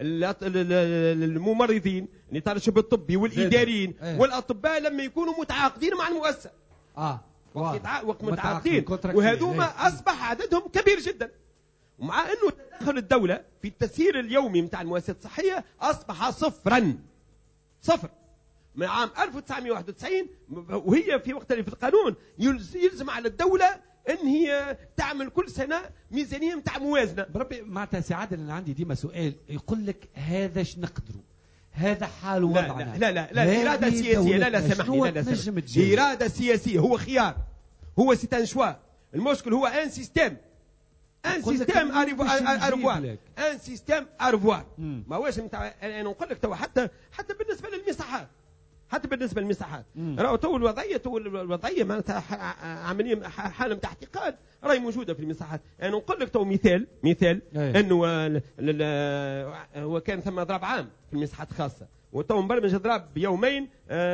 الممرضين نتاع الشباب الطبي والاداريين ايه. والاطباء لما يكونوا متعاقدين مع المؤسسه اه وقت متعاقدين وهذوما ايه. اصبح عددهم كبير جدا، ومع انه تدخل الدوله في التسيير اليومي نتاع المؤسسات الصحيه اصبح صفرا صفر من عام ألف وتسعمائة وواحد وتسعين، وهي في وقت في القانون يلزم على الدوله ان هي تعمل كل سنه ميزانيه نتاع موازنه. بربي معناتها سي عادل انا عندي ديما سؤال يقول لك هذا اش نقدروا هذا حال وضعنا. لا لا لا لا اراده سياسيه لا لا سامحني لا لا سامحني اراده سياسيه هو خيار هو سيتان شوا. المشكل هو ان سيستيم ان سيستيم ارفوار ان سيستيم ارفوار ما واش نتاع. انا نقول لك تو حتى حتى بالنسبه للمساحات حتى بالنسبه للمساحات راهو تو الوضعيه تو الوضعيه معناتها عمليه حاله نتاع احتقان راهي موجوده في المساحات. انا يعني نقول لك تو مثال مثال انه هو كان ثم ضرب عام في المساحات الخاصه وتو مبرمج ضرب بيومين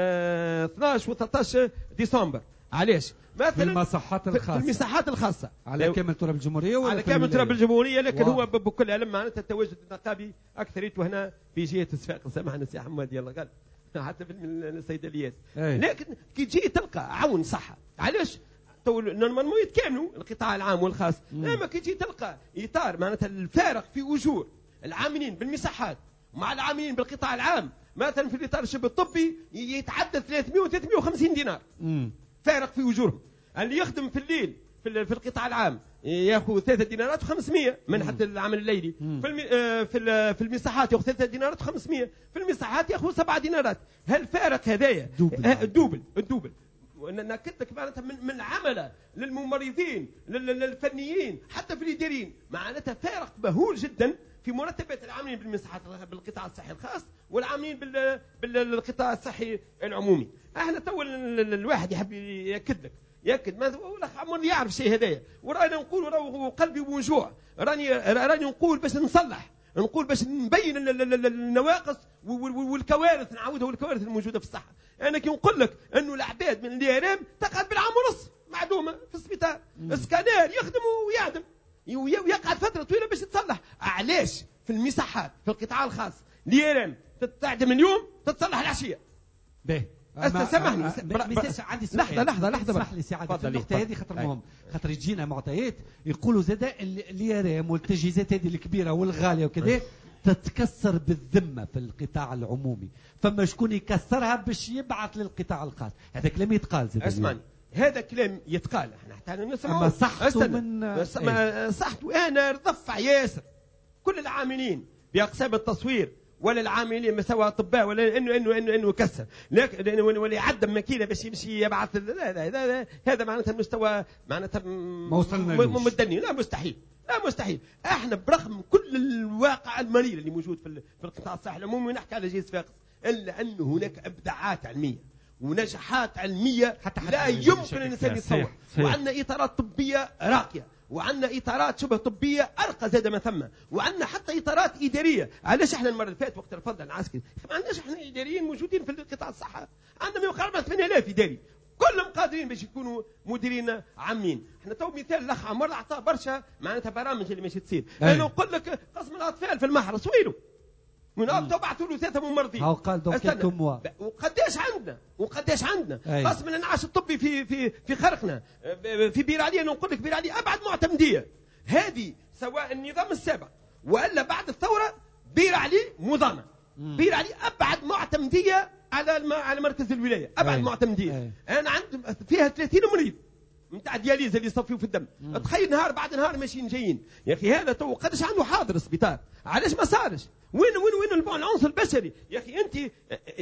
اه اثناش و ثلاثة عشر ديسمبر. علاش؟ مثلا في المساحات الخاصه في المساحات الخاصه على كامل تراب الجمهوريه ولا على كامل تراب الجمهوريه، لكن واو. هو بكل علم معناتها التواجد النقابي اكثريته هنا في جهه الصفاقس. سامحنا سي حماد يلا قال حتى في الصيدليات. لكن كي تجي تلقى عون صحه علاش تو نورمالمون يتكاملوا القطاع العام والخاص، اما كي تجي تلقى اطار معناتها الفارق في اجور العاملين بالمساحات مع العاملين بالقطاع العام مثلا في الاطار الشبه الطبي يتعدى ثلاثمائة و ثلاثمائة وخمسين دينار مم. فارق في اجورهم. اللي يخدم في الليل في في القطاع العام ياخذ ثلاثة دينارات وخمسمائة من حتى العمل الليلي. مم. في المي... في في المساحات ياخذ ثلاثة دينارات وخمسمائة، في المساحات ياخذ سبعة دينارات. هل فارق هذايا الدوبل الدوبل ناكد لك معناتها من من العمله للممرضين للفنيين حتى في الاداريين معناتها فارق مهول جدا في مرتبات العاملين بالمساحات بالقطاع الصحي الخاص والعاملين بالقطاع الصحي العمومي. احنا تو الواحد يحب ياكد لك ياكد ما ولا عمر يعرف شيء هدايا وراني نقول وراه قلبي موجوع راني راني نقول باش نصلح نقول باش نبين النواقص والكوارث نعاودها والكوارث الموجوده في الصحه. انا كي نقول لك انه العباد من اليرام تقعد بالعام ونص معدومه في السبيطار السكانير يخدم ويعدم ويقعد فتره طويله باش يتصلح. علاش في المساحات في القطاع الخاص اليرام تعدم اليوم تتصلح العشيه؟ باهي سامحني عندي سؤال لحظه لحظه لحظه اسمح لي سي عادل النقطه هذه خاطر مهم خاطر يجينا معطيات يقولوا زاد اليرام والتجهيزات هذه الكبيره والغاليه وكذا تتكسر بالذمه في القطاع العمومي، فما شكون يكسرها باش يبعث للقطاع الخاص. هذا كلام يتقال زاد. اسمعني هذا كلام يتقال احنا حتى نسمعوا اما صحته من ايه؟ صحته انا رضفع ياسر كل العاملين باقسام التصوير ولا العاملين مساوى اطباء ولا انه انه انه انه يكسر لكن ولا يعدم ماكينه باش يمشي يبعث لا لا هذا هذا معناتها المستوى معناتها ما وصلنا مدني لا مستحيل لا مستحيل. احنا برغم كل الواقع المرير اللي موجود في في القطاع الصحي العمومي ونحكي على جهاز صفاقس الا انه هناك ابداعات علميه ونجاحات علميه حتى حتى لا يمكن الانسان يتصور، وعندنا اطارات طبيه راقيه وعندنا اطارات شبه طبيه ارقى زاد ما ثم، وعندنا حتى اطارات اداريه. علاش احنا المره اللي فاتت وقت الفضل العسكري ما عندناش احنا اداريين موجودين في القطاع الصحه؟ عندنا ما يقارب ثمانية آلاف اداري كلهم قادرين باش يكونوا مديرين عامين. احنا تو مثال الاخ عمر اعطاه برشا معناتها برامج اللي ماشي تصير. انا نقول لك قسم الاطفال في المحرس وينه من ابدا بعثوا له ثلاثه ممرضين هاو قال دوك كم وقداش عندنا وقداش عندنا قسم الانعاش الطبي في في في خرقنا في بير علي. نقول لك بير علي ابعد معتمديه هذه سواء النظام السابق والا بعد الثوره. بير علي مضامه بير علي ابعد معتمديه على على مركز الولايه ابعد أي. معتمديه أي. انا عندي فيها ثلاثين مريض نتاع دياليز اللي يصفيوا في الدم. مم. تخيل نهار بعد نهار ماشيين جايين يا اخي. هذا تو قداش عنده حاضر السبيطار علاش ما صارش؟ وين وين وين العنصر البشري يا اخي انت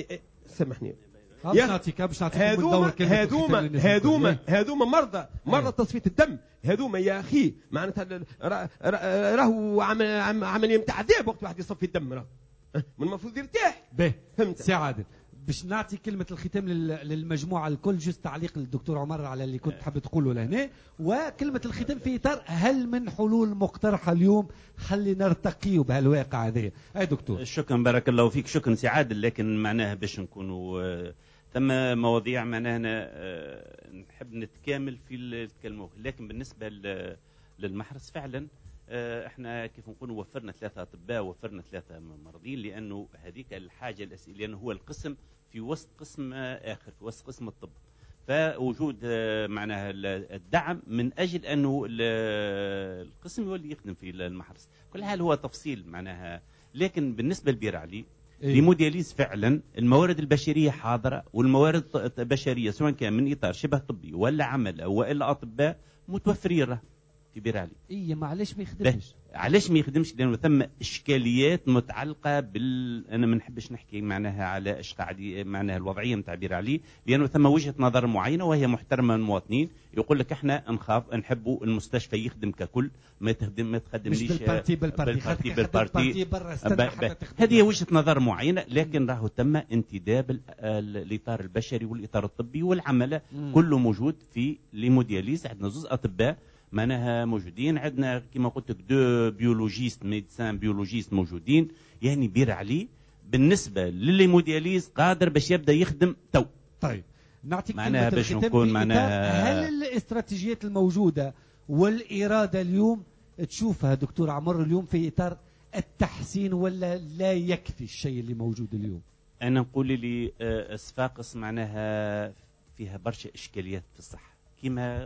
سامحني باش نعطيك باش نعطيك هذوما هذوما هذوما هذوما مرضى مرضى تصفيه الدم هذوما يا اخي معناتها راهو عمليه نتاع عذاب وقت واحد يصفي الدم راه من المفروض يرتاح. باهي فهمت سي عادل. باش نعطي كلمة الختام للمجموعة الكل، جست تعليق للدكتور عمر على اللي كنت حاب تقوله لهنا، وكلمة الختام في إطار هل من حلول مقترحة اليوم خلي نرتقيوا بهالواقع هذا. أي دكتور. شكرا بارك الله فيك. شكرا سي عادل. لكن معناها باش نكونوا ثم مواضيع معناها نحب نتكامل في الكلمة، لكن بالنسبة للمحرس فعلا احنا كيف نقول وفرنا ثلاثة أطباء، وفرنا ثلاثة ممرضين، لأنه هذيك الحاجة الأساسية، لأنه هو القسم في وسط قسم آخر، في وسط قسم الطب، فوجود معناها الدعم من أجل أنه القسم هو اللي يخدم في المحرس. كل حال هو تفصيل معناها. لكن بالنسبة لبيرعلي إيه؟ لمودياليز فعلا الموارد البشرية حاضرة، والموارد البشرية سواء كان من إطار شبه طبي ولا عمل وإلا أطباء متوفرين في بيرعلي. إيه معلش ما يخدمش. علاش ما يخدمش؟ لأنه ثم إشكاليات متعلقة بال أنا ما نحبش نحكي معناها على إيش قاعد معناها الوضعية نتاع بيرعلي، لأنه ثم وجهة نظر معينة وهي محترمة من المواطنين، يقول لك إحنا نخاف نحبوا المستشفى يخدم ككل، ما تخدم ما تخدمليش بالبارتي بالبارتي بالبارتي بالبارتي. هذه وجهة نظر معينة، لكن راهو تم انتداب الإطار البشري والإطار الطبي والعمل كله موجود في ليمودياليز. عندنا زوز أطباء معناها موجودين، عندنا كما قلت لك دو بيولوجيست ميدسان بيولوجيست موجودين، يعني بيرعلي بالنسبه للمودياليز قادر باش يبدا يخدم تو. طيب نعطيك معناها باش نكون معناها هل الاستراتيجيات الموجوده والاراده اليوم تشوفها دكتور عمر اليوم في اطار التحسين، ولا لا يكفي الشيء اللي موجود اليوم؟ انا نقول لي صفاقس معناها فيها برشا اشكاليات في الصحه كما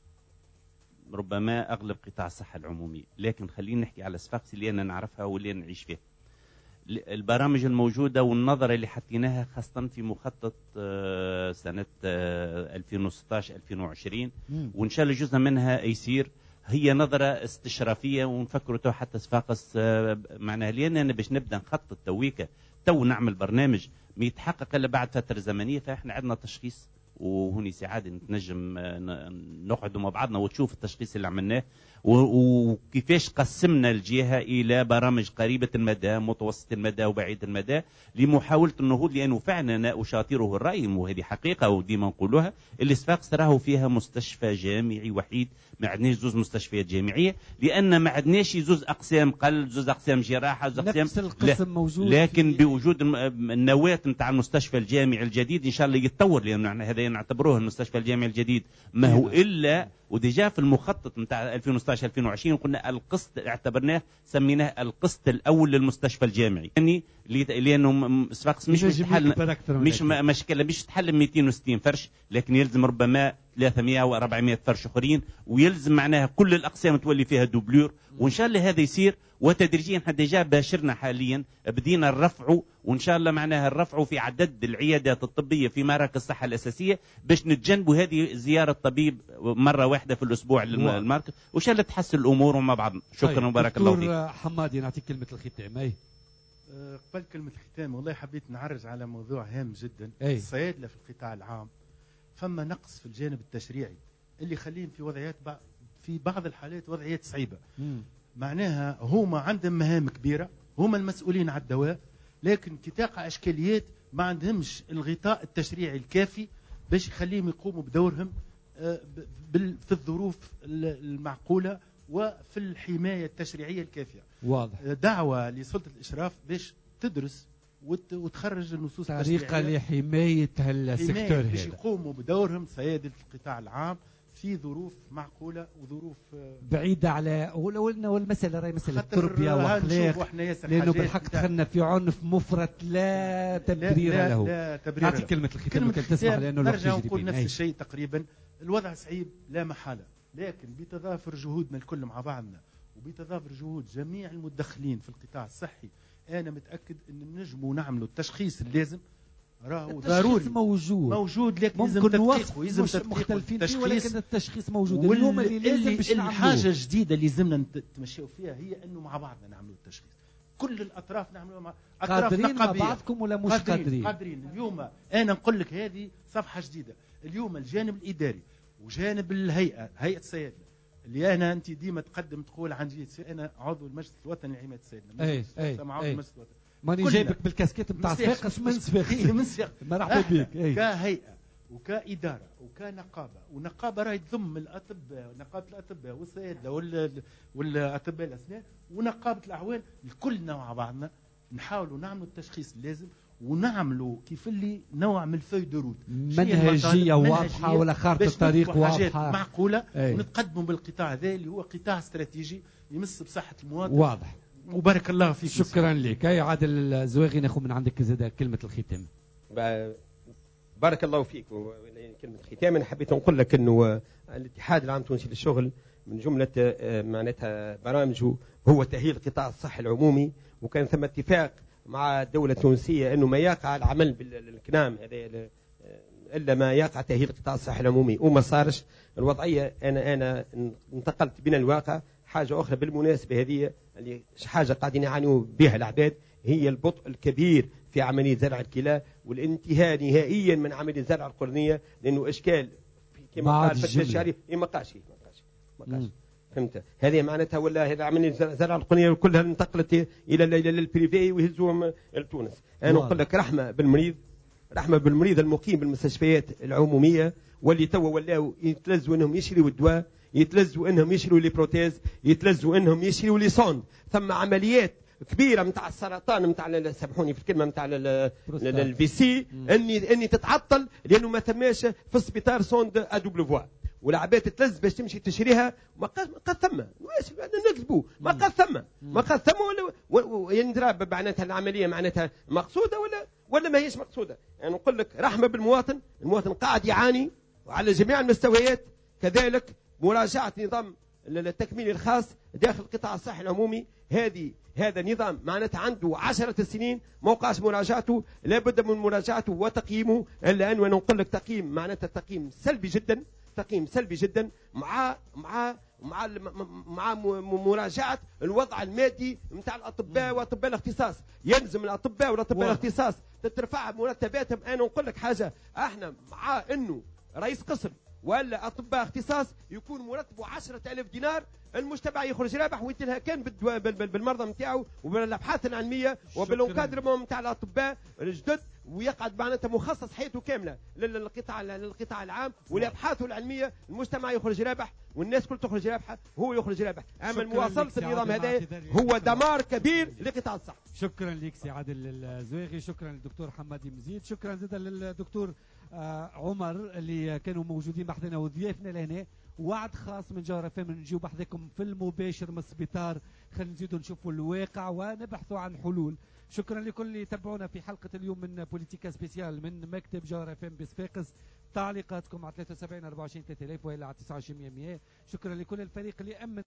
ربما أغلب قطاع الصحة العمومي، لكن خلينا نحكي على صفاقس اللي أنا نعرفها واللي أنا نعيش فيها. البرامج الموجودة والنظرة اللي حطيناها خاصة في مخطط سنة ألفين وستة عشر ألفين وعشرين، وإن شاء الله جزء منها يصير هي نظرة استشرافية، ونفكروا تو حتى صفاقس معناها، لأن أنا باش نبدأ نخطط تويكا تو نعمل برنامج ما يتحقق إلا بعد فترة زمنية. فإحنا عندنا تشخيص، وهوني سعادة نتنجم نقعد مع بعضنا وتشوف التشخيص اللي عملناه وكيفاش قسمنا الجهة إلى برامج قريبة المدى متوسط المدى وبعيد المدى لمحاولة النهوض، لأنه فعلا أنا أشاطره الرأي وهذه حقيقة وديما نقولوها، اللي صفاقس راهو فيها مستشفى جامعي وحيد، ما عندناش زوز مستشفيات جامعية، لأن ما عندناش زوز أقسام قلب، زوز أقسام جراحة، زوز أقسام نفس القسم موجود، لكن بوجود النواة نتاع المستشفى الجامعي الجديد إن شاء الله يتطور، لأنه هذا نعتبروه المستشفى الجامعي الجديد ما هو إلا وديجا في المخطط نتاع ألفين وستة عشر ألفين وعشرين قلنا القسط اعتبرناه سميناه القسط الأول للمستشفى الجامعي، يعني لأنه صفاقس مش مش تحل مش مشكلة مش تحل مئتين وستين فرش، لكن يلزم ربما ثلاثمئة وأربعمئة فرش اخرين، ويلزم معناها كل الاقسام تولي فيها دوبلور، وان شاء الله هذا يصير. وتدريجيا حتى جا باشرنا حاليا بدينا الرفع، وان شاء الله معناها الرفع في عدد العيادات الطبيه في مراكز الصحه الاساسيه باش نتجنبوا هذه زياره طبيب مره واحده في الاسبوع للمركز، وان شاء الله تحسن الامور مع بعض. شكرا طيب. وبارك الله فيك. دكتور حمادي نعطيك كلمه الختام. اي أه قبل كلمه الختام والله حبيت نعرج على موضوع هام جدا. أي. الصيادله في القطاع العام فما نقص في الجانب التشريعي اللي يخليهم في وضعيات في بعض الحالات وضعيات صعيبه. مم. معناها هما عندهم مهام كبيره، هما المسؤولين على الدواء، لكن كي تقع اشكاليات ما عندهمش الغطاء التشريعي الكافي باش يخليهم يقوموا بدورهم في الظروف المعقوله وفي الحمايه التشريعيه الكافيه. واضح. دعوه لسلطه الاشراف باش تدرس وتخرج النصوص طريقه لحمايه هالسيكتور هذا باش يقوموا بدورهم صيادله القطاع العام في ظروف معقوله وظروف بعيده على والمساله راهي مساله تربيه واخلاق، لانه بالحق دخلنا في عنف مفرط لا تبرير لا له. لا تبرير اعطي كلمه الختام كي تسمح، لانه نرجع نقول نفس الشيء تقريبا. الوضع صعيب لا محاله، لكن بتضافر جهودنا الكل مع بعضنا وبتضافر جهود جميع المتدخلين في القطاع الصحي، انا متاكد ان نجموا نعملوا التشخيص اللازم. راهو ضروري موجود موجود لكن لازم تدقيق ويلزم تدقيق مختلفين فيه، ولكن التشخيص موجود. اليوم اللي لازم باش نعملوه الحاجه الجديده اللي لازمنا نتمشيو فيها هي انه مع بعضنا نعملوا التشخيص، كل الاطراف نعملوا مع قادرين مع بعضكم ولا مش قادرين قادرين قادرين اليوم انا نقول لك هذه صفحه جديده. اليوم الجانب الاداري وجانب الهيئه هيئه الصيادله اللي انا انت ديما تقدم تقول عن جهه، انا عضو المجلس الوطني لحمايه الصيادله، اي اي عضو المجلس الوطني، ماني جايبك بالكاسكيت نتاع صفاقس من صفاقس من صفاقس مرحبا بك. كهيئه وكاداره وكنقابه، ونقابه راهي تضم الاطباء، نقابه الاطباء والصيادله والاطباء الاسنان ونقابه الاعوان، الكلنا مع بعضنا نحاولوا نعملوا التشخيص اللازم، ونعملوا كيف اللي نوع من الفوي دو روت، منهجيه واضحه ولا خارطه طريق واضحه معقوله، ونتقدموا بالقطاع هذا اللي هو قطاع استراتيجي يمس بصحه المواطن. واضح. وبارك الله فيك. شكرا لك. يا عادل الزواغي ناخذ من عندك زاد كلمه الختام. بارك الله فيك. كلمه ختام انا حبيت نقول لك انه الاتحاد العام التونسي للشغل من جمله معناتها برامجه هو تاهيل القطاع الصحي العمومي، وكان ثم اتفاق مع الدولة التونسية أنه ما يقع العمل بالكنام هذا إلا ما يقع تأهيل القطاع الصحي العمومي، وما صارش الوضعية. أنا أنا انتقلت بنا الواقع. حاجة أخرى بالمناسبة هذه اللي حاجة قاعدين يعانوا بها العباد هي البطء الكبير في عملية زرع الكلى والانتهاء نهائيا من عملية زرع القرنية، لأنه إشكال كما قال فتح الشهري ما قاش ما قاش فهمت. هذه معناتها ولا هذا عملية زرع القرنية كلها انتقلت إلى البريفي ويهزوهم لتونس. أنا نقول لك رحمة بالمريض، رحمة بالمريض المقيم بالمستشفيات العمومية واللي توا ولاو يتلزوا انهم يشريوا الدواء، يتلزوا انهم يشريوا لي بروتيز، يتلزوا انهم يشريوا لي سوند. ثم عمليات كبيره نتاع السرطان نتاع سامحوني في الكلمه نتاع الفي سي اني اني تتعطل لانه ما ثماش في السبيطار سوند ادوبل فوا، والعباد تتلز باش تمشي تشريها ما قد ثم نكذبوا ما قد ثم ما قد ثم ولا يندرى معناتها العمليه معناتها مقصوده ولا ولا ما هيش مقصوده. يعني نقول لك رحمه بالمواطن، المواطن قاعد يعاني وعلى جميع المستويات. كذلك مراجعه نظام التكميل الخاص داخل القطاع الصحي العمومي، هذه هذا نظام معناتها عنده عشرة سنين ما وقعش مراجعته، لابد من مراجعته وتقييمه. الا انه نقول لك تقييم معناتها تقييم سلبي جدا، تقييم سلبي جدا مع مع مع مع مراجعه الوضع المادي نتاع الاطباء واطباء الاختصاص. يلزم الاطباء والاطباء الاختصاص تترفع مرتباتهم. انا نقول لك حاجه، احنا مع انه رئيس قسم ولا اطباء اختصاص يكون مرتبه عشرة آلاف دينار، المجتمع يخرج رابح ويديرها كان بالمرضى نتاعو وبالابحاث العلميه وبالانكادرمون نتاع الاطباء الجدد، ويقعد معناتها مخصص حياته كامله للقطاع للقطاع العام ولابحاثه العلميه. المجتمع يخرج رابح والناس كل تخرج رابحه، هو يخرج رابح. اما مواصله النظام هذا هو دمار كبير لقطاع الصحه. شكرا لك سي عادل الزواغي، شكرا للدكتور حمادي مزيد، شكرا زاده للدكتور عمر اللي كانوا موجودين بحثنا وضيافنا لهنا. وعد خاص من جوهر اف ام نجيو بحثكم في المباشر من السبيطار، خلينا نزيدوا نشوفوا الواقع ونبحثوا عن حلول. شكرا لكل اللي تابعونا في حلقه اليوم من بوليتيكا سبيسيال من مكتب جوهر اف ام بصفاقس. تعليقاتكم على ثلاثة وسبعين أربعة وعشرين ثلاثة آلاف والا على تسعة وعشرين مية. شكرا لكل الفريق اللي امن